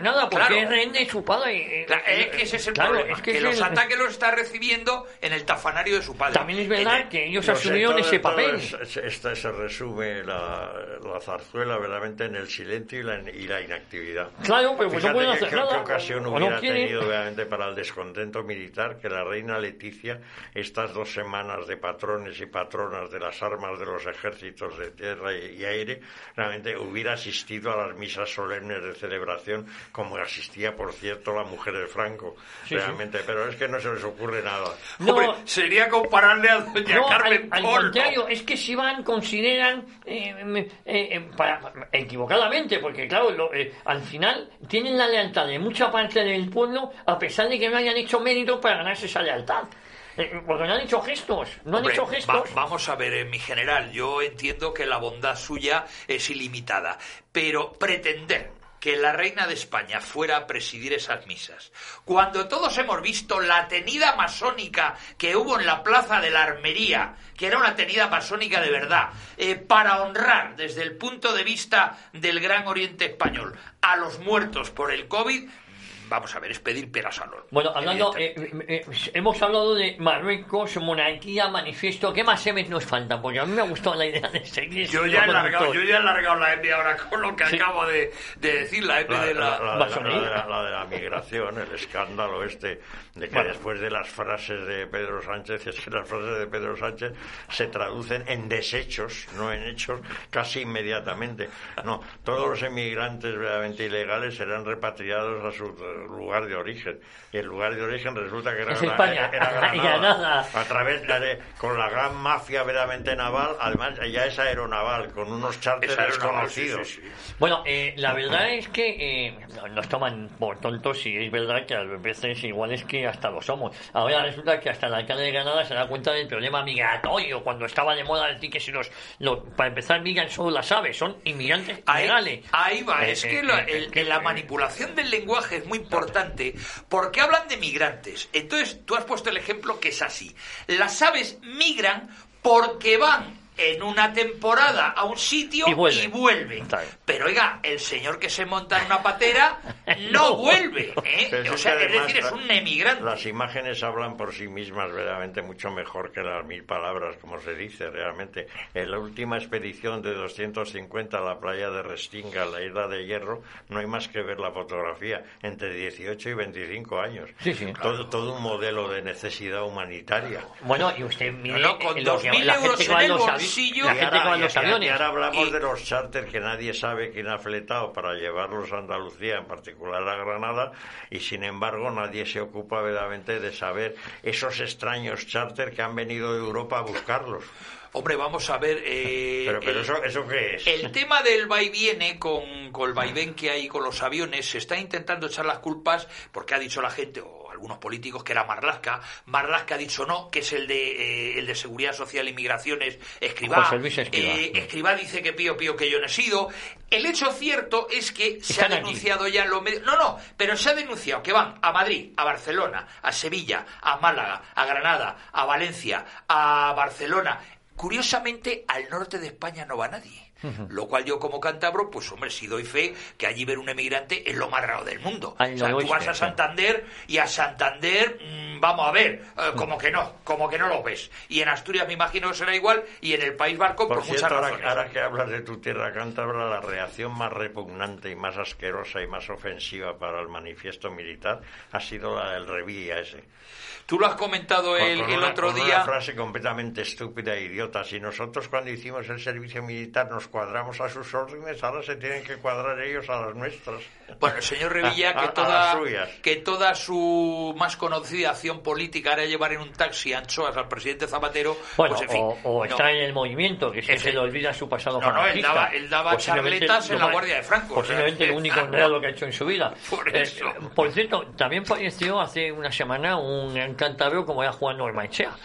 nada, porque claro. es rehén de su padre. Claro, es que ese es el claro, problema, es que, que es los el... ataques los está recibiendo en el tafanario de su padre. También es verdad el... que ellos no asumieron sé, todo, ese todo papel. Es, esta se resume la, la zarzuela verdaderamente en el silencio y la, y la inactividad. Claro, pero pues no pueden hacer qué, nada. qué ocasión o hubiera no quieren. tenido realmente para el descontento militar que la reina Leticia, estas dos semanas de patrones y patronas de las armas de los ejércitos de tierra y, y aire, realmente hubiera asistido a las misas solemnes de celebración, como asistía, por cierto, la mujer de Franco, sí, realmente, sí. Pero es que no se les ocurre nada. No, hombre, sería compararle a doña no, Carmen al, al contrario, es que si van, consideran eh, eh, eh, para, equivocadamente, porque claro, lo, eh, al final tienen la lealtad de mucha parte del pueblo, a pesar de que no hayan hecho méritos para ganarse esa lealtad. Eh, porque no han hecho gestos, no Hombre, han hecho gestos. Va, vamos a ver, eh, mi general, yo entiendo que la bondad suya es ilimitada, pero pretender que la reina de España fuera a presidir esas misas, cuando todos hemos visto la tenida masónica que hubo en la plaza de la Armería, que era una tenida masónica de verdad, eh, para honrar desde el punto de vista del Gran Oriente Español a los muertos por el COVID, vamos a ver, es pedir peras al olmo. Bueno, hablando, eh, eh, hemos hablado de Marruecos, monarquía, manifiesto. ¿Qué más M nos faltan? Porque a mí me ha gustado la idea de seguir. Yo ya he largado, yo ya he largado la M ahora con lo que sí. acabo de, de decir, la M la, de la... La, la, la, la, de la, la de la migración, el escándalo este, de que bueno. después de las frases de Pedro Sánchez, es que las frases de Pedro Sánchez se traducen en desechos, no en hechos, casi inmediatamente. No, todos los emigrantes verdaderamente ilegales serán repatriados a su lugar de origen, y el lugar de origen resulta que era, es una, España. era Granada, Granada, a través de, con la gran mafia verdaderamente naval, además ya es aeronaval, con unos charters desconocidos. Sí, sí, sí. Bueno, eh, la verdad es que eh, nos toman por tontos, y es verdad que a veces igual es que hasta lo somos. Ahora resulta que hasta el alcalde de Granada se da cuenta del problema migratorio, cuando estaba de moda decir que si los, los para empezar migran solo las aves, son inmigrantes ahí, legales. Ahí va, eh, es eh, que la, el, eh, la manipulación del lenguaje es muy importante, porque hablan de migrantes. Entonces, tú has puesto el ejemplo que es así. Las aves migran porque van en una temporada a un sitio y vuelven. Y vuelven. Pero oiga, el señor que se monta en una patera no, no vuelve, ¿eh? O sea, es decir, es un emigrante. Las imágenes hablan por sí mismas verdaderamente mucho mejor que las mil palabras, como se dice realmente. En la última expedición de doscientos cincuenta a la playa de Restinga, la isla de Hierro, no hay más que ver la fotografía, entre dieciocho y veinticinco años. Sí, sí. Todo, todo un modelo de necesidad humanitaria. Bueno, y usted mire... No, no, con dos mil euros en el bolsillo. Y ahora, los aviones. y ahora hablamos y... de los charters que nadie sabe quién ha fletado para llevarlos a Andalucía, en particular a Granada, y sin embargo nadie se ocupa verdaderamente de saber esos extraños charters que han venido de Europa a buscarlos. Hombre, vamos a ver... Eh, pero pero el, eso, ¿eso qué es? El tema del va y viene, con, con el vaivén que hay con los aviones, se está intentando echar las culpas, porque ha dicho la gente, o algunos políticos, que era Marlaska. Marlaska ha dicho no, que es el de eh, el de Seguridad Social y Migraciones, Escrivá. José Luis Escrivá. Eh, Escrivá dice que pío, pío, que yo no he sido. El hecho cierto es que se Están ha denunciado aquí. ya en los medios... No, no, pero se ha denunciado que van a Madrid, a Barcelona, a Sevilla, a Málaga, a Granada, a Valencia, a Barcelona... Curiosamente, al norte de España no va nadie. Uh-huh. Lo cual yo como cántabro, pues hombre, si doy fe que allí ver un emigrante es lo más raro del mundo. Ay, o sea, no tú vas a Santander y a Santander, mmm, vamos a ver, eh, como que no, como que no lo ves. Y en Asturias me imagino que será igual, y en el País Vasco por, por cierto, muchas ahora, razones. Ahora que hablas de tu tierra cántabra, la reacción más repugnante y más asquerosa y más ofensiva para el manifiesto militar ha sido la del Revilla ese. Tú lo has comentado el, con el una, otro con día. Una frase completamente estúpida e idiota. Si nosotros cuando hicimos el servicio militar nos cuadramos a sus órdenes, ahora se tienen que cuadrar ellos a las nuestras. Bueno, el señor Revilla, a, que, a, toda, a que toda su más conocida acción política era llevar en un taxi anchoas al presidente Zapatero. Bueno, pues, en fin, o, o no. está en el movimiento, que si se le olvida su pasado no, no, él daba, él daba charletas en la Guardia de Franco. Posiblemente o sea, el único enredo que ha hecho en su vida. Por eso. Eh, por cierto, también falleció hace una semana un cántabro como era Juan Ormaechea.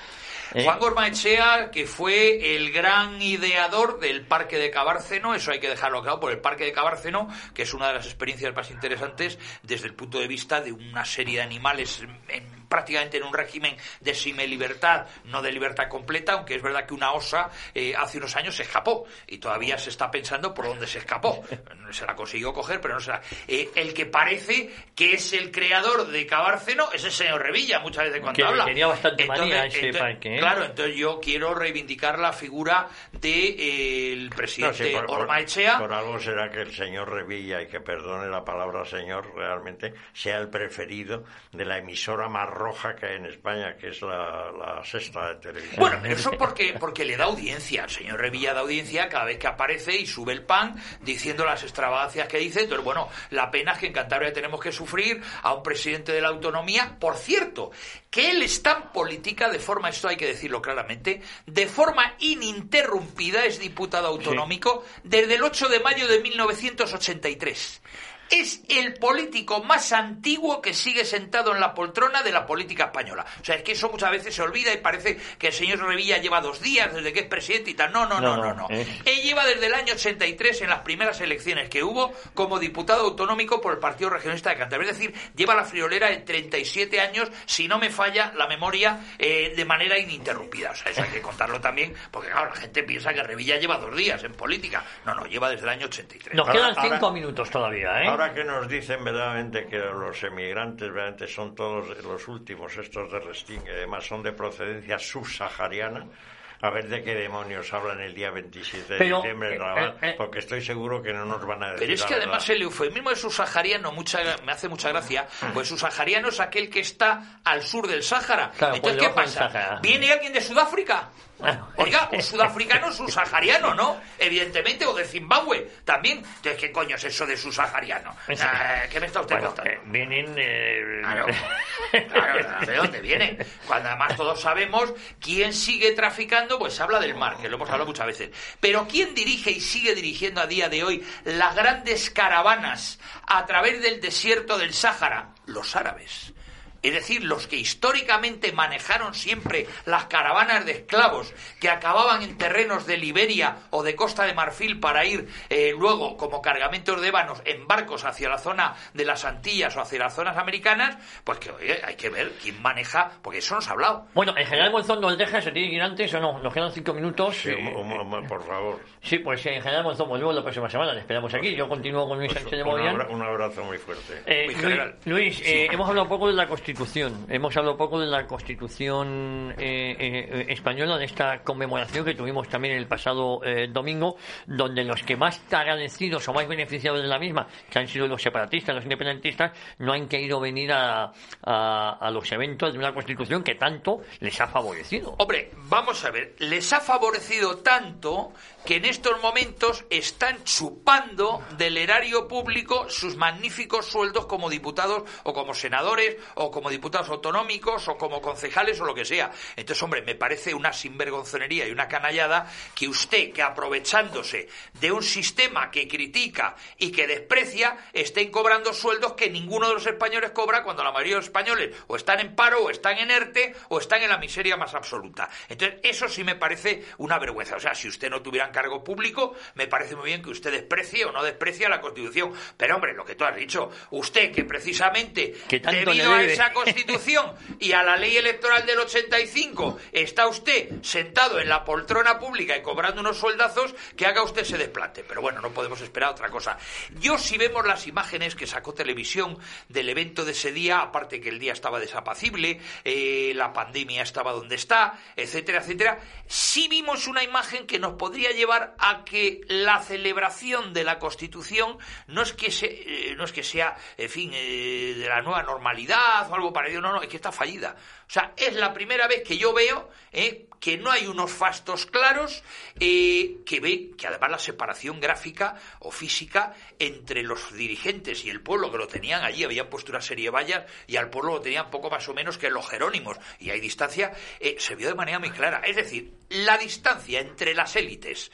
¿Eh? Juan Goycoechea, que fue el gran ideador del Parque de Cabárceno, eso hay que dejarlo claro, por el Parque de Cabárceno, que es una de las experiencias más interesantes desde el punto de vista de una serie de animales en, en, prácticamente en un régimen de semilibertad, no de libertad completa, aunque es verdad que una osa eh, hace unos años se escapó y todavía se está pensando por dónde se escapó. Se la consiguió coger, pero no se la... Eh, el que parece que es el creador de Cabárceno es el señor Revilla, muchas veces cuando que habla. Tenía bastante entonces, manía ese entonces, parque, ¿eh? Claro, entonces yo quiero reivindicar la figura del de, eh, presidente no, sí, por, Ormaechea. Por, por algo será que el señor Revilla, y que perdone la palabra señor, realmente sea el preferido de la emisora más roja que hay en España, que es la, la Sexta de televisión. Bueno, pero eso porque, porque le da audiencia. El señor Revilla da audiencia cada vez que aparece y sube el pan diciendo las extravagancias que dice. Entonces, bueno, la pena es que en Cantabria tenemos que sufrir a un presidente de la autonomía, por cierto, que él está en política de forma, esto hay que decirlo claramente, de forma ininterrumpida, es diputado autonómico sí. desde el ocho de mayo de mil novecientos ochenta y tres. Es el político más antiguo que sigue sentado en la poltrona de la política española. O sea, es que eso muchas veces se olvida y parece que el señor Revilla lleva dos días desde que es presidente y tal. No, no, no, no, no. no. Eh. Él lleva desde el año ochenta y tres, en las primeras elecciones que hubo, como diputado autonómico por el Partido Regionalista de Cantabria. Es decir, lleva la friolera de treinta y siete años, si no me falla la memoria, eh, de manera ininterrumpida. O sea, eso hay que contarlo también, porque claro, la gente piensa que Revilla lleva dos días en política. No, no, lleva desde el año ochenta y tres. Nos ahora, quedan cinco ahora, minutos todavía, ¿eh? Ahora que nos dicen verdaderamente que los emigrantes verdaderamente son todos los últimos, estos de Restín, que además son de procedencia subsahariana, a ver de qué demonios hablan el día veintisiete de pero, diciembre, eh, eh, porque estoy seguro que no nos van a decir. Pero es que además el eufemismo de subsahariano mucha, me hace mucha gracia, pues subsahariano es aquel que está al sur del Sáhara. Claro, entonces, pues ¿qué pasa? ¿Viene alguien de Sudáfrica? Oiga, un sudafricano subsahariano, ¿no? Evidentemente, o de Zimbabue también. Entonces, ¿qué coño es eso de subsahariano? Ah, ¿Qué me está usted bueno, contando? Eh, vienen... Eh... Claro, claro, ¿de dónde vienen? Cuando además todos sabemos quién sigue traficando, pues se habla del mar, que lo hemos hablado muchas veces. Pero ¿quién dirige y sigue dirigiendo a día de hoy las grandes caravanas a través del desierto del Sáhara? Los árabes. Es decir, los que históricamente manejaron siempre las caravanas de esclavos que acababan en terrenos de Liberia o de Costa de Marfil para ir eh, luego como cargamentos de ébanos en barcos hacia la zona de las Antillas o hacia las zonas americanas, pues que oye, hay que ver quién maneja, porque eso nos ha hablado. Bueno, el general Monzón nos deja, se tiene que ir antes o no, nos quedan cinco minutos. Sí, eh, um, um, por favor. Sí, pues el general Monzón volvemos la próxima semana, le esperamos aquí. Yo continúo con Luis pues, Sánchez de Mogollón. Un, abra, un abrazo muy fuerte. Eh, muy Luis, Luis sí. eh, hemos hablado un poco de la Constitución. Hemos hablado un poco de la Constitución eh, eh, española, de esta conmemoración que tuvimos también el pasado eh, domingo, donde los que más agradecidos o más beneficiados de la misma, que han sido los separatistas, los independentistas, no han querido venir a, a, a los eventos de una Constitución que tanto les ha favorecido. Hombre, vamos a ver, les ha favorecido tanto que en estos momentos están chupando del erario público sus magníficos sueldos como diputados o como senadores o como diputados autonómicos o como concejales o lo que sea. Entonces, hombre, me parece una sinvergonzonería y una canallada que usted, que aprovechándose de un sistema que critica y que desprecia, estén cobrando sueldos que ninguno de los españoles cobra, cuando la mayoría de los españoles o están en paro o están en ERTE o están en la miseria más absoluta. Entonces, eso sí me parece una vergüenza. O sea, si usted no tuviera cargo público, me parece muy bien que usted desprecie o no desprecie la Constitución. Pero, hombre, lo que tú has dicho, usted que precisamente, que debido a esa Constitución y a la ley electoral del ochenta y cinco, está usted sentado en la poltrona pública y cobrando unos sueldazos, que haga usted ese desplante. Pero bueno, no podemos esperar otra cosa. Yo, si vemos las imágenes que sacó Televisión del evento de ese día, aparte que el día estaba desapacible, eh, la pandemia estaba donde está, etcétera, etcétera, sí vimos una imagen que nos podría llevar a que la celebración de la Constitución no es que, se, eh, no es que sea, en fin, eh, de la nueva normalidad o algo parecido, no, no, es que está fallida. O sea, es la primera vez que yo veo eh, que no hay unos fastos claros, eh, que ve que además la separación gráfica o física entre los dirigentes y el pueblo, que lo tenían allí, habían puesto una serie de vallas, y al pueblo lo tenían poco más o menos que los jerónimos, y hay distancia, eh, se vio de manera muy clara. Es decir, la distancia entre las élites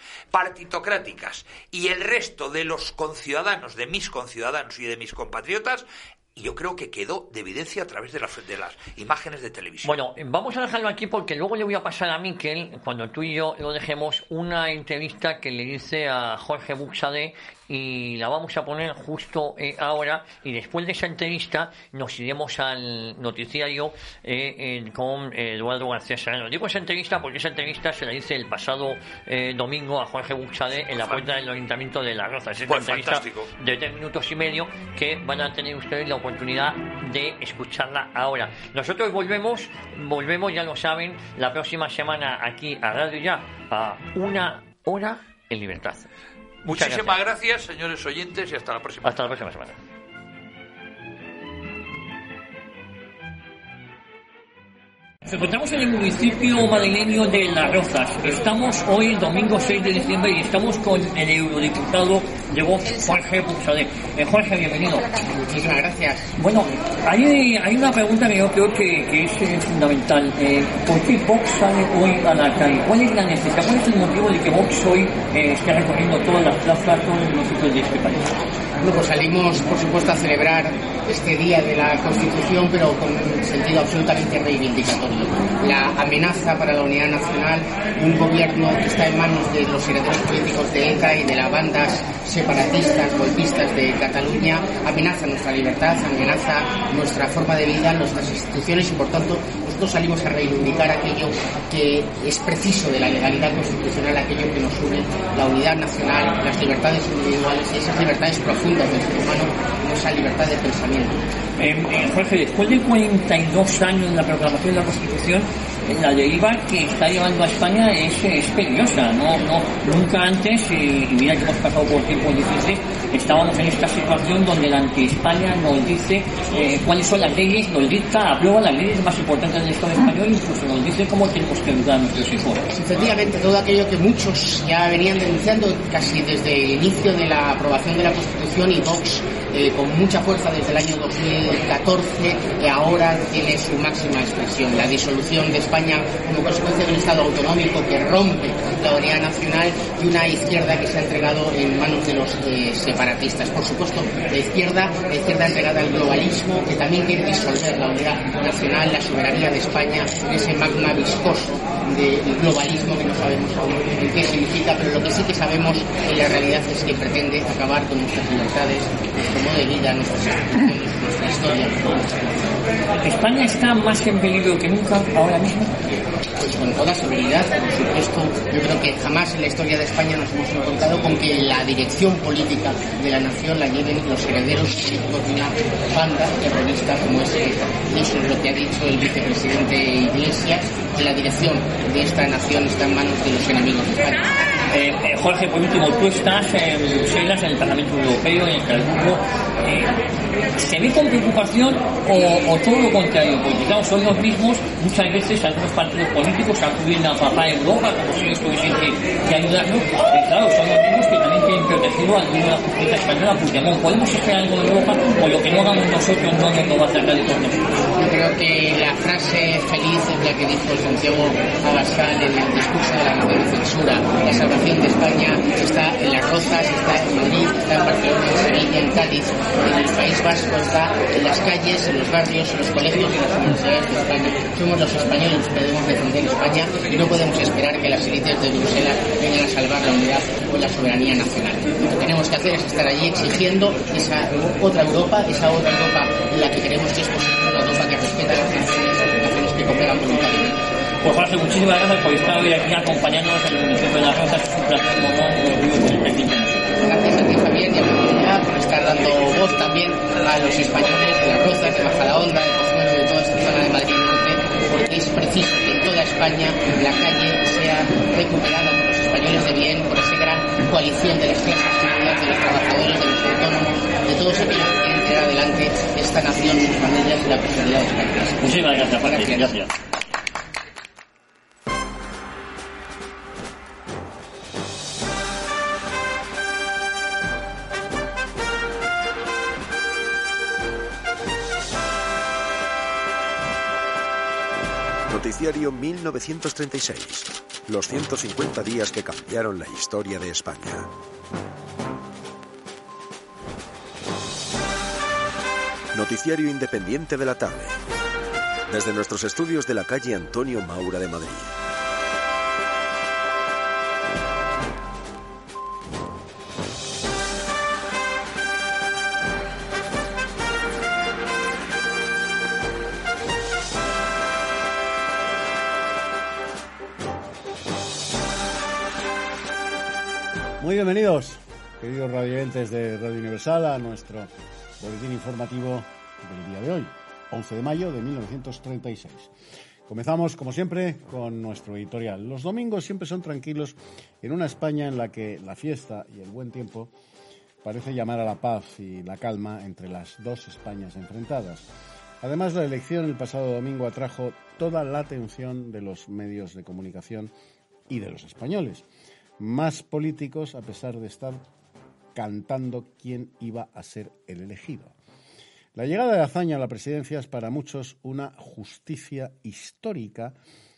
partitocráticas y el resto de los conciudadanos, de mis conciudadanos y de mis compatriotas, Y yo creo que quedó de evidencia a través de las, de las imágenes de televisión. Bueno, vamos a dejarlo aquí porque luego le voy a pasar a Miquel, cuando tú y yo lo dejemos, una entrevista que le hice a Jorge Buxadé y la vamos a poner justo eh, ahora, y después de esa entrevista nos iremos al noticiario eh, eh, con eh, Eduardo García Serrano. Digo esa entrevista porque esa entrevista se la hice el pasado eh, domingo a Jorge Buxadé en la puerta del Ayuntamiento de Las Rozas. Es una Pues entrevista fantástico. de tres minutos y medio que van a tener ustedes la oportunidad de escucharla ahora. Nosotros volvemos, volvemos, ya lo saben, la próxima semana aquí a Radio Ya a una hora en libertad. Muchas Muchísimas gracias. gracias, señores oyentes, y hasta la próxima. Hasta la próxima semana. Nos encontramos en el municipio madrileño de Las Rozas. Estamos hoy, domingo seis de diciembre, y estamos con el eurodiputado de Vox, Jorge Buxadé. Eh, Jorge, bienvenido. Muchísimas gracias. Bueno, hay, hay una pregunta que yo creo que, que es eh, fundamental. Eh, ¿Por qué Vox sale hoy a la calle? ¿Cuál es la necesidad? ¿Cuál es el motivo de que Vox hoy eh, esté recorriendo todas las plazas, todos los municipios de este país? Bueno, pues salimos, por supuesto, a celebrar este día de la Constitución, pero con un sentido absolutamente reivindicatorio. La amenaza para la unidad nacional, un gobierno que está en manos de los herederos políticos de ETA y de las bandas separatistas, golpistas de Cataluña, amenaza nuestra libertad, amenaza nuestra forma de vida, nuestras instituciones, y por tanto nosotros salimos a reivindicar aquello que es preciso de la legalidad constitucional, aquello que nos une, la unidad nacional, las libertades individuales y esas libertades profundas del ser humano, esa libertad de pensamiento. Eh, eh, Jorge, después de cuarenta y dos años de la proclamación de la Constitución, la deriva que está llevando a España es, es peligrosa. No, no, nunca antes, y, y mira que hemos pasado por tiempos difíciles, estábamos en esta situación donde la anti-España nos dice eh, cuáles son las leyes, nos dicta, aprueba las leyes más importantes del Estado español, incluso nos dice cómo tenemos que ayudar a nuestros hijos. Efectivamente, todo aquello que muchos ya venían denunciando casi desde el inicio de la aprobación de la Constitución, y Vox eh, con mucha fuerza desde el año dos mil catorce, que ahora tiene su máxima expresión, la disolución de España como consecuencia de un Estado autonómico que rompe la unidad nacional, y una izquierda que se ha entregado en manos de los eh, separatistas. Por supuesto, la izquierda, la izquierda entregada al globalismo, que también quiere disolver la unidad nacional, la soberanía de España, en ese magma viscoso del globalismo que no sabemos aún qué significa, pero lo que sí que sabemos en la realidad es que pretende acabar con nuestras libertades, nuestro modo de vida, nuestras instituciones, nuestra historia. ¿España está más en peligro que nunca ahora mismo? Pues con toda seguridad, por supuesto. Yo creo que jamás en la historia de España nos hemos encontrado con que la dirección política de la nación la lleven los herederos políticos de una banda terrorista como es ETA. Y eso es lo que ha dicho el vicepresidente Iglesias, que la dirección de esta nación está en manos de los enemigos de España. Eh, eh, Jorge, por último, tú estás en Bruselas, en el Parlamento Europeo, en Estrasburgo. Eh, ¿Se ve con preocupación o, o todo lo contrario? Porque claro, son los mismos, muchas veces algunos partidos políticos acuden a papá Europa como si ellos tuviesen que, que ayudarnos. Eh, claro, son los mismos que también tienen protegido al de la justicia española. Puigdemont, ¿podemos esperar algo de Europa o lo que no hagamos nosotros no nos va a hacer nadie con nosotros? Yo creo que la frase feliz es la que dijo Santiago Abascal en el discurso de la moción de censura. La salvación de España está en Las Rozas, está en Madrid, está en Barcelona, en Sevilla, en Cádiz, en el País Vasco, está en las calles, en los barrios, en los colegios y en las universidades de España. Somos los españoles los que debemos defender España y no podemos esperar que las élites de Bruselas vengan a salvar la unidad o la soberanía nacional. Lo que tenemos que hacer es estar allí exigiendo esa otra Europa, esa otra Europa en la que queremos que es posible, una Europa que respeta las naciones, las naciones que cooperan voluntariamente. Pues Jorge, muchísimas gracias por estar hoy aquí acompañándonos en el municipio de Las Rozas. Es un placer, como no, nos vimos con el presidente. Gracias a ti, Javier, y a la comunidad por estar dando voz también a los españoles de Las Rozas, de Majadahonda, de Pozuelo, de toda esta zona de Madrid Norte, porque es preciso que en toda España la calle sea recuperada por los españoles de bien, por esa gran coalición de las clases medias, de los trabajadores, de los autónomos, de todos aquellos que quieren tirar adelante esta nación, sus familias y la prosperidad de España. Muchísimas gracias, Jorge. Gracias. Gracias. Noticiario mil novecientos treinta y seis. Los ciento cincuenta días que cambiaron la historia de España. Noticiario independiente de la tarde. Desde nuestros estudios de la calle Antonio Maura de Madrid. Muy bienvenidos, queridos radioyentes de Radio Universal, a nuestro boletín informativo del día de hoy, once de mayo de mil novecientos treinta y seis. Comenzamos, como siempre, con nuestro editorial. Los domingos siempre son tranquilos en una España en la que la fiesta y el buen tiempo parece llamar a la paz y la calma entre las dos Españas enfrentadas. Además, la elección el pasado domingo atrajo toda la atención de los medios de comunicación y de los españoles. Más políticos, a pesar de estar cantando quién iba a ser el elegido. La llegada de Azaña a la presidencia es para muchos una justicia histórica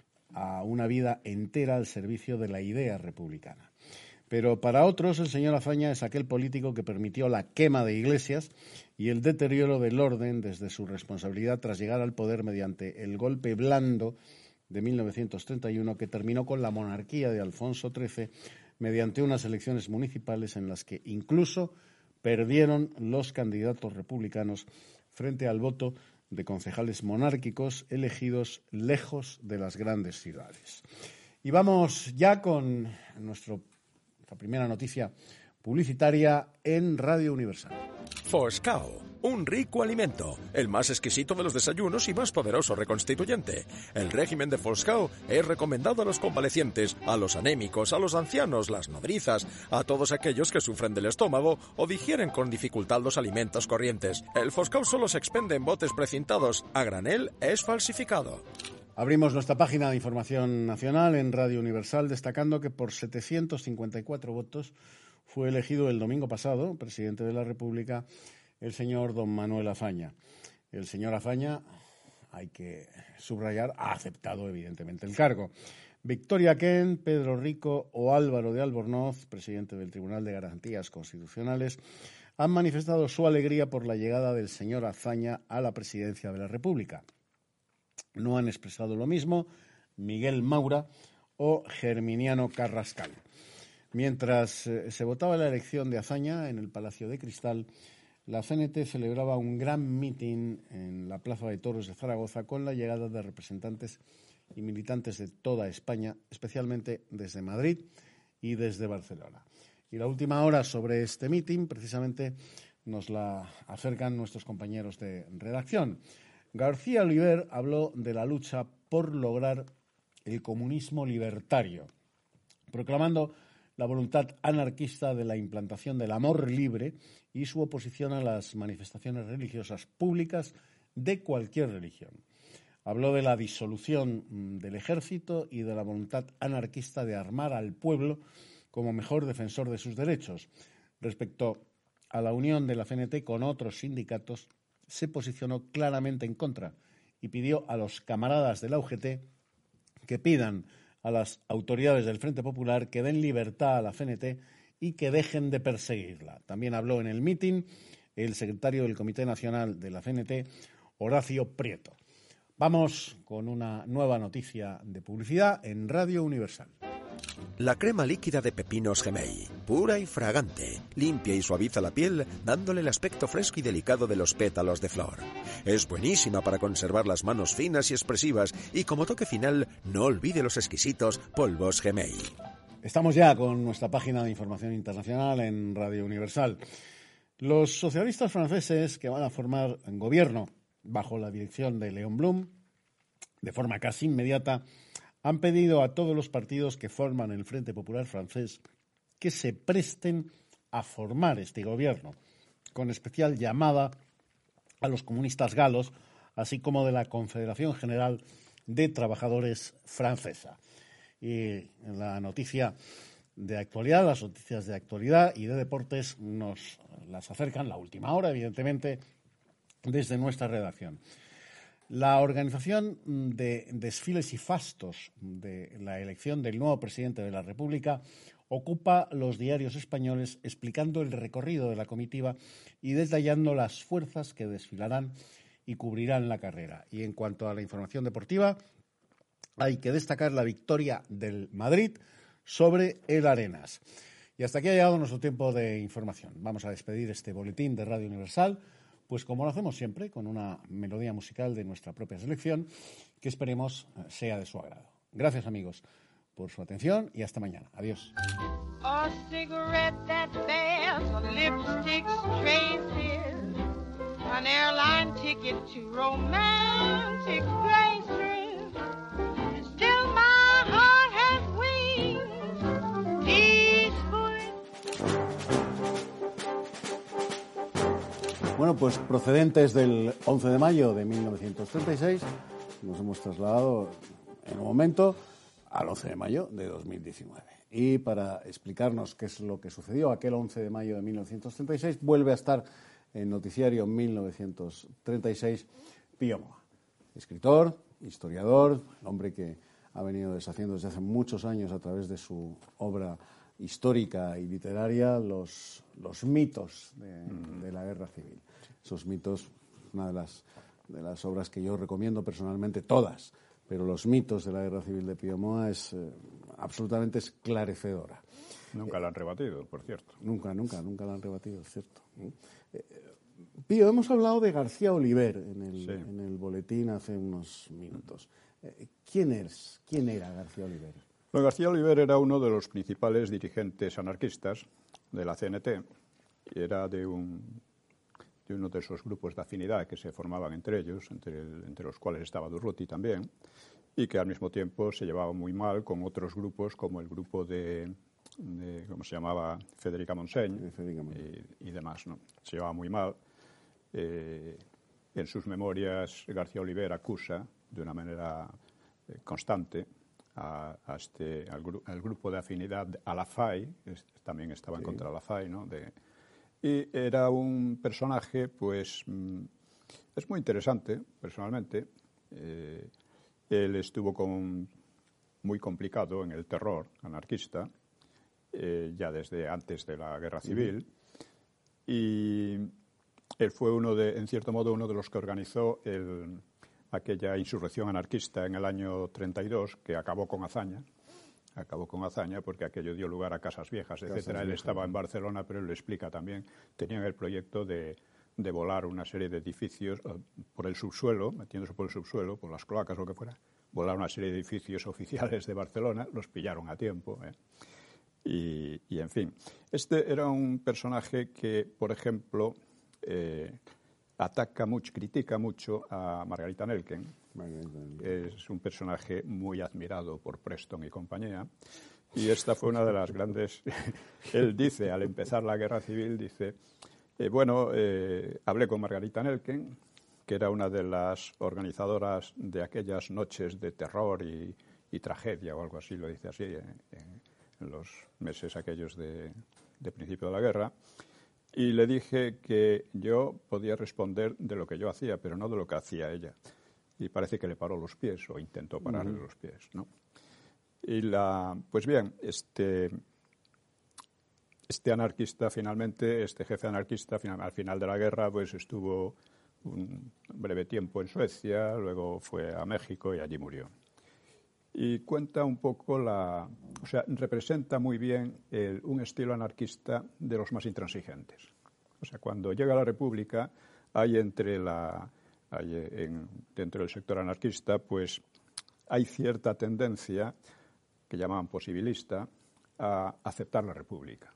a una vida entera al servicio de la idea republicana. Pero para otros el señor Azaña es aquel político que permitió la quema de iglesias y el deterioro del orden desde su responsabilidad tras llegar al poder mediante el golpe blando de mil novecientos treinta y uno, que terminó con la monarquía de Alfonso trece mediante unas elecciones municipales en las que incluso perdieron los candidatos republicanos frente al voto de concejales monárquicos elegidos lejos de las grandes ciudades. Y vamos ya con nuestra primera noticia publicitaria en Radio Universal. Foscao, un rico alimento, el más exquisito de los desayunos y más poderoso reconstituyente. El régimen de Foscao es recomendado a los convalecientes, a los anémicos, a los ancianos, las nodrizas, a todos aquellos que sufren del estómago o digieren con dificultad los alimentos corrientes. El Foscao solo se expende en botes precintados, a granel es falsificado. Abrimos nuestra página de información nacional en Radio Universal destacando que por setecientos cincuenta y cuatro votos fue elegido el domingo pasado presidente de la República el señor don Manuel Azaña. El señor Azaña, hay que subrayar, ha aceptado evidentemente el cargo. Victoria Kent, Pedro Rico o Álvaro de Albornoz, presidente del Tribunal de Garantías Constitucionales, han manifestado su alegría por la llegada del señor Azaña a la presidencia de la República. No han expresado lo mismo Miguel Maura o Germiniano Carrascal. Mientras eh, se votaba la elección de Azaña en el Palacio de Cristal, la C N T celebraba un gran mitin en la Plaza de Toros de Zaragoza con la llegada de representantes y militantes de toda España, especialmente desde Madrid y desde Barcelona. Y la última hora sobre este mitin, precisamente, nos la acercan nuestros compañeros de redacción. García Oliver habló de la lucha por lograr el comunismo libertario, proclamando la voluntad anarquista de la implantación del amor libre y su oposición a las manifestaciones religiosas públicas de cualquier religión. Habló de la disolución del ejército y de la voluntad anarquista de armar al pueblo como mejor defensor de sus derechos. Respecto a la unión de la C N T con otros sindicatos, se posicionó claramente en contra y pidió a los camaradas de la U G T que pidan a las autoridades del Frente Popular que den libertad a la C N T y que dejen de perseguirla. También habló en el mitin el secretario del Comité Nacional de la C N T, Horacio Prieto. Vamos con una nueva noticia de publicidad en Radio Universal. La crema líquida de pepinos Gemei, pura y fragante, limpia y suaviza la piel, dándole el aspecto fresco y delicado de los pétalos de flor. Es buenísima para conservar las manos finas y expresivas y como toque final, no olvide los exquisitos polvos Gemei. Estamos ya con nuestra página de información internacional en Radio Universal. Los socialistas franceses que van a formar un gobierno bajo la dirección de Léon Blum, de forma casi inmediata, han pedido a todos los partidos que forman el Frente Popular francés que se presten a formar este gobierno, con especial llamada a los comunistas galos, así como de la Confederación General de Trabajadores Francesa. Y la noticia de actualidad, las noticias de actualidad y de deportes nos las acercan, la última hora, evidentemente, desde nuestra redacción. La organización de desfiles y fastos de la elección del nuevo presidente de la República ocupa los diarios españoles explicando el recorrido de la comitiva y detallando las fuerzas que desfilarán y cubrirán la carrera. Y en cuanto a la información deportiva, hay que destacar la victoria del Madrid sobre el Arenas. Y hasta aquí ha llegado nuestro tiempo de información. Vamos a despedir este boletín de Radio Universal, pues como lo hacemos siempre, con una melodía musical de nuestra propia selección, que esperemos sea de su agrado. Gracias, amigos, por su atención y hasta mañana. Adiós. A cigarette that bears a lipstick's traces, an airline ticket to romantic places. Still my heart has wings, peaceful. Bueno, pues procedentes del once de mayo de mil novecientos treinta y seis, nos hemos trasladado en un momento al once de mayo de dos mil diecinueve. Y para explicarnos qué es lo que sucedió aquel once de mayo de mil novecientos treinta y seis, vuelve a estar en Noticiario mil novecientos treinta y seis Pío Moa, escritor, historiador, hombre que ha venido deshaciendo desde hace muchos años a través de su obra histórica y literaria los, los mitos de, de la guerra civil. Esos mitos, una de las, de las obras que yo recomiendo personalmente, todas, pero los mitos de la guerra civil de Pío Moa es eh, absolutamente esclarecedora. Nunca la han rebatido, por cierto. Nunca, nunca, nunca la han rebatido, es cierto. Eh, Pío, hemos hablado de García Oliver en el, sí. en el boletín hace unos minutos. Eh, ¿Quién es? ¿Quién era García Oliver? Bueno, García Oliver era uno de los principales dirigentes anarquistas de la C N T. Era de, un, de uno de esos grupos de afinidad que se formaban entre ellos, entre, el, entre los cuales estaba Durruti también, y que al mismo tiempo se llevaba muy mal con otros grupos como el grupo de, de ¿cómo se llamaba? Federica Montseny y, y demás, ¿no? Se llevaba muy mal. Eh, en sus memorias, García Oliver acusa de una manera eh, constante a, a este, al, gru al grupo de afinidad a la F A I, es, también estaban sí. contra la F A I, ¿no? De, y era un personaje, pues, mmm, es muy interesante, personalmente. Eh, él estuvo con, muy complicado en el terror anarquista, eh, ya desde antes de la Guerra Civil, uh-huh. y él fue uno de, en cierto modo, uno de los que organizó el, aquella insurrección anarquista en el año treinta y dos, que acabó con hazaña. Acabó con hazaña porque aquello dio lugar a casas viejas, etcétera. Casas él viejas, estaba en Barcelona, pero él lo explica también. Tenían el proyecto de, de volar una serie de edificios uh, por el subsuelo, metiéndose por el subsuelo, por las cloacas o lo que fuera, volar una serie de edificios oficiales de Barcelona. Los pillaron a tiempo, ¿eh? Y, y, en fin. Este era un personaje que, por ejemplo, Eh, ataca mucho, critica mucho a Margarita Nelken. Es un personaje muy admirado por Preston y compañía. Y esta fue una de las grandes... Él dice, al empezar la guerra civil, dice, eh, bueno, eh, hablé con Margarita Nelken, que era una de las organizadoras de aquellas noches de terror y, y tragedia, o algo así, lo dice así, eh, en los meses aquellos de, de principio de la guerra. Y le dije que yo podía responder de lo que yo hacía, pero no de lo que hacía ella. Y parece que le paró los pies, o intentó pararle uh-huh. los pies, ¿no? Y la, pues bien, este, este anarquista finalmente, este jefe anarquista, final, al final de la guerra, pues estuvo un breve tiempo en Suecia, luego fue a México y allí murió. Y cuenta un poco la... O sea, representa muy bien el, un estilo anarquista de los más intransigentes. O sea, cuando llega la República, hay entre la... Hay en, dentro del sector anarquista, pues hay cierta tendencia, que llamaban posibilista, a aceptar la República.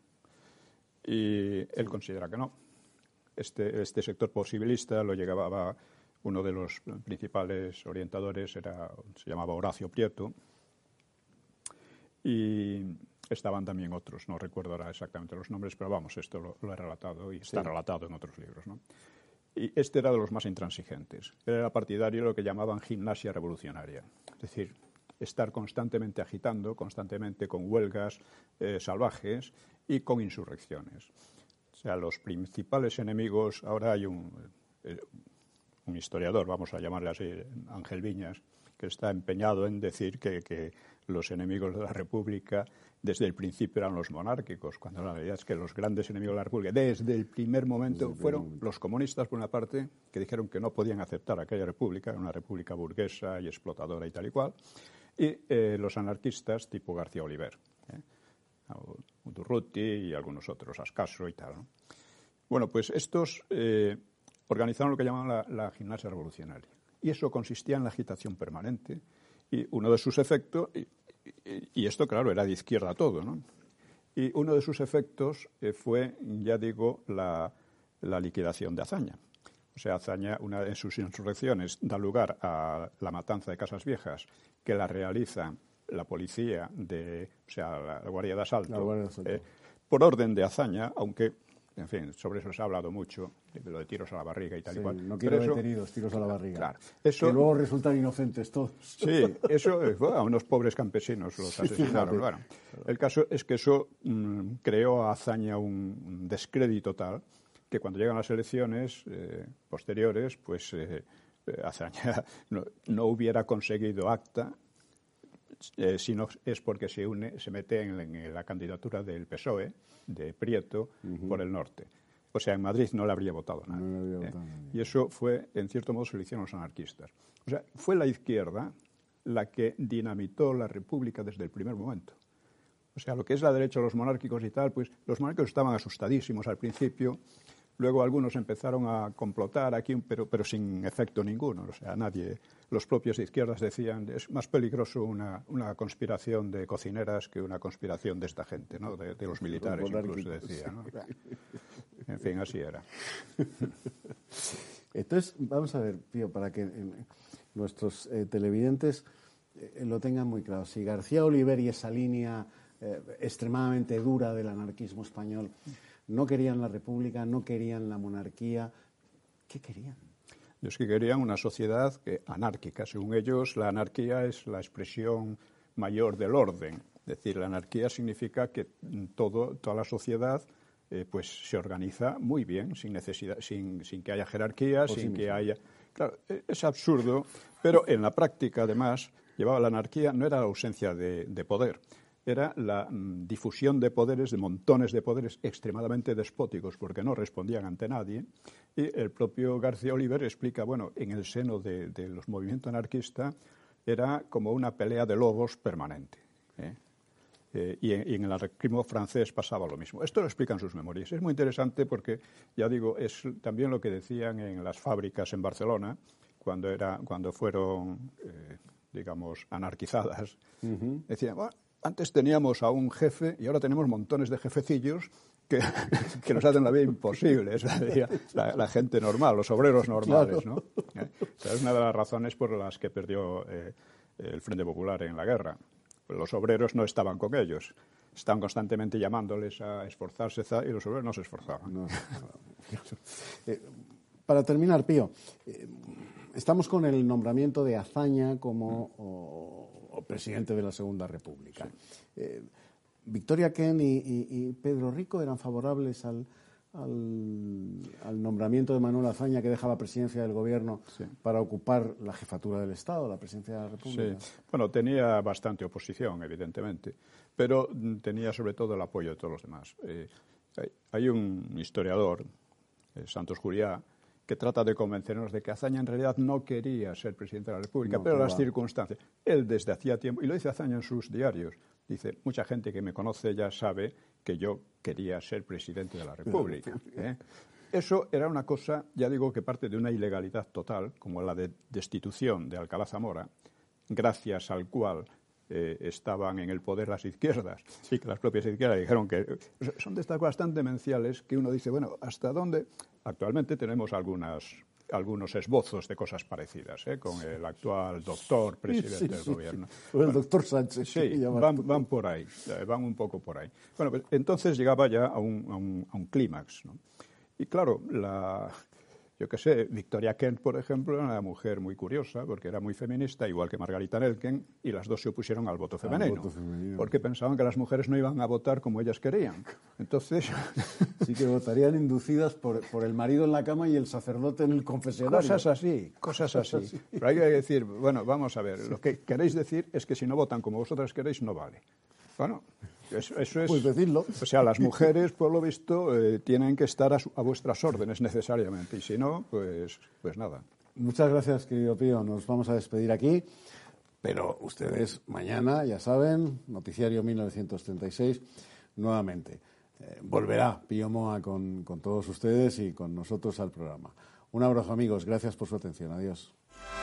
Y él considera que no. Este, este sector posibilista lo llegaba... Uno de los principales orientadores era, se llamaba Horacio Prieto, y estaban también otros, no recuerdo ahora exactamente los nombres, pero vamos, esto lo, lo he relatado y está sí. relatado en otros libros, ¿no? Y este era de los más intransigentes. Era partidario de lo que llamaban gimnasia revolucionaria, es decir, estar constantemente agitando, constantemente con huelgas eh, salvajes y con insurrecciones. O sea, los principales enemigos, ahora hay un... Eh, un historiador, vamos a llamarle así, Ángel Viñas, que está empeñado en decir que, que los enemigos de la República desde el principio eran los monárquicos, cuando la realidad es que los grandes enemigos de la República desde el primer momento el fueron momento. los comunistas, por una parte, que dijeron que no podían aceptar aquella república, una república burguesa y explotadora y tal y cual, y eh, los anarquistas tipo García Oliver, ¿eh? Udurruti y algunos otros, Ascaso y tal, ¿no? Bueno, pues estos eh, organizaron lo que llamaban la, la gimnasia revolucionaria. Y eso consistía en la agitación permanente. Y uno de sus efectos, y, y, y esto, claro, era de izquierda todo, ¿no? Y uno de sus efectos eh, fue, ya digo, la, la liquidación de Azaña. O sea, Azaña, una de sus insurrecciones, da lugar a la matanza de Casas Viejas, que la realiza la policía, de, o sea, la, la Guardia de Asalto, Guardia de Asalto. Eh, por orden de Azaña, aunque... En fin, sobre eso se ha hablado mucho, de lo de tiros a la barriga y tal sí, y cual. No quiero eso, detenidos, tiros a la barriga. Claro, eso, que luego resultan inocentes todos. Sí, eso, bueno, a unos pobres campesinos los asesinaron. Bueno, el caso es que eso mmm, creó a Azaña un, un descrédito tal que cuando llegan las elecciones eh, posteriores, pues eh, Azaña no, no hubiera conseguido acta. Eh, si no es porque se une, se mete en, en la candidatura del P S O E, de Prieto, uh-huh. por el norte. O sea, en Madrid no le habría votado nadie. No habría votado ¿eh? nadie. Y eso fue, en cierto modo, se lo hicieron los anarquistas. O sea, fue la izquierda la que dinamitó la República desde el primer momento. O sea, lo que es la derecha, los monárquicos y tal, pues los monárquicos estaban asustadísimos al principio. Luego algunos empezaron a complotar aquí, pero, pero sin efecto ninguno. O sea, nadie, los propios de izquierdas decían es más peligroso una, una conspiración de cocineras que una conspiración de esta gente, ¿no? De, de los militares, incluso decía, ¿no? En fin, así era. Entonces, vamos a ver, Pío, para que eh, nuestros eh, televidentes eh, lo tengan muy claro. Si García Oliver y esa línea eh, extremadamente dura del anarquismo español no querían la república, no querían la monarquía, ¿qué querían? Ellos que querían una sociedad que, anárquica. Según ellos, la anarquía es la expresión mayor del orden. Es decir, la anarquía significa que todo, toda la sociedad eh, pues se organiza muy bien, sin necesidad, sin, sin que haya jerarquía, sin sí que mismo. haya... Claro, es absurdo, pero en la práctica, además, llevaba la anarquía, no era la ausencia de, de poder, era la mm, difusión de poderes, de montones de poderes extremadamente despóticos, porque no respondían ante nadie. Y el propio García Oliver explica, bueno, en el seno de, de los movimientos anarquistas era como una pelea de lobos permanente. ¿eh? Eh, y, en, y en el anarquismo francés pasaba lo mismo. Esto lo explican sus memorias. Es muy interesante porque, ya digo, es también lo que decían en las fábricas en Barcelona, cuando, era, cuando fueron, eh, digamos, anarquizadas. Uh-huh. Decían, bueno, antes teníamos a un jefe y ahora tenemos montones de jefecillos que, que nos hacen la vida imposible. Es la, la gente normal, los obreros normales, ¿no? ¿Eh? O sea, es una de las razones por las que perdió eh, el Frente Popular en la guerra. Los obreros no estaban con ellos. Estaban constantemente llamándoles a esforzarse y los obreros no se esforzaban. No, no. eh, para terminar, Pío, eh, estamos con el nombramiento de Azaña como... Mm. O, o presidente de la Segunda República. Sí. Eh, Victoria Kent y, y, y Pedro Rico eran favorables al, al, al nombramiento de Manuel Azaña, que deja la presidencia del gobierno sí. para ocupar la jefatura del Estado, la presidencia de la República. Sí. Bueno, tenía bastante oposición, evidentemente, pero tenía sobre todo el apoyo de todos los demás. Eh, hay, hay un historiador, eh, Santos Juriá, que trata de convencernos de que Azaña en realidad no quería ser presidente de la República, no, pero las va. circunstancias. Él desde hacía tiempo, y lo dice Azaña en sus diarios, dice, mucha gente que me conoce ya sabe que yo quería ser presidente de la República. ¿eh? Eso era una cosa, ya digo, que parte de una ilegalidad total, como la de destitución de Alcalá Zamora, gracias al cual eh, estaban en el poder las izquierdas, y que las propias izquierdas dijeron que son de estas cosas tan demenciales que uno dice, bueno, ¿hasta dónde? Actualmente tenemos algunas, algunos esbozos de cosas parecidas, ¿eh? con el actual doctor presidente sí, sí, del gobierno. Sí. O el bueno, doctor Sánchez. Sí, van, van por ahí, van un poco por ahí. Bueno, pues entonces llegaba ya a un, a un, a un clímax, ¿no? Y claro, la, Yo qué sé, Victoria Kent, por ejemplo, era una mujer muy curiosa, porque era muy feminista, igual que Margarita Nelken, y las dos se opusieron al voto femenino, voto femenino. porque pensaban que las mujeres no iban a votar como ellas querían. Entonces... Sí que votarían inducidas por, por el marido en la cama y el sacerdote en el confesionario. Cosas así, cosas así. Cosas así. Pero hay que decir, bueno, vamos a ver, lo que queréis decir es que si no votan como vosotras queréis, no vale. Bueno... Eso, eso es, pues decirlo. O sea, las mujeres, por lo visto, eh, tienen que estar a, su, a vuestras órdenes necesariamente. Y si no, pues, pues nada. Muchas gracias, querido Pío. Nos vamos a despedir aquí. Pero ustedes mañana, ya saben, Noticiario mil novecientos treinta y seis, nuevamente. Eh, volverá Pío Moa con, con todos ustedes y con nosotros al programa. Un abrazo, amigos. Gracias por su atención. Adiós.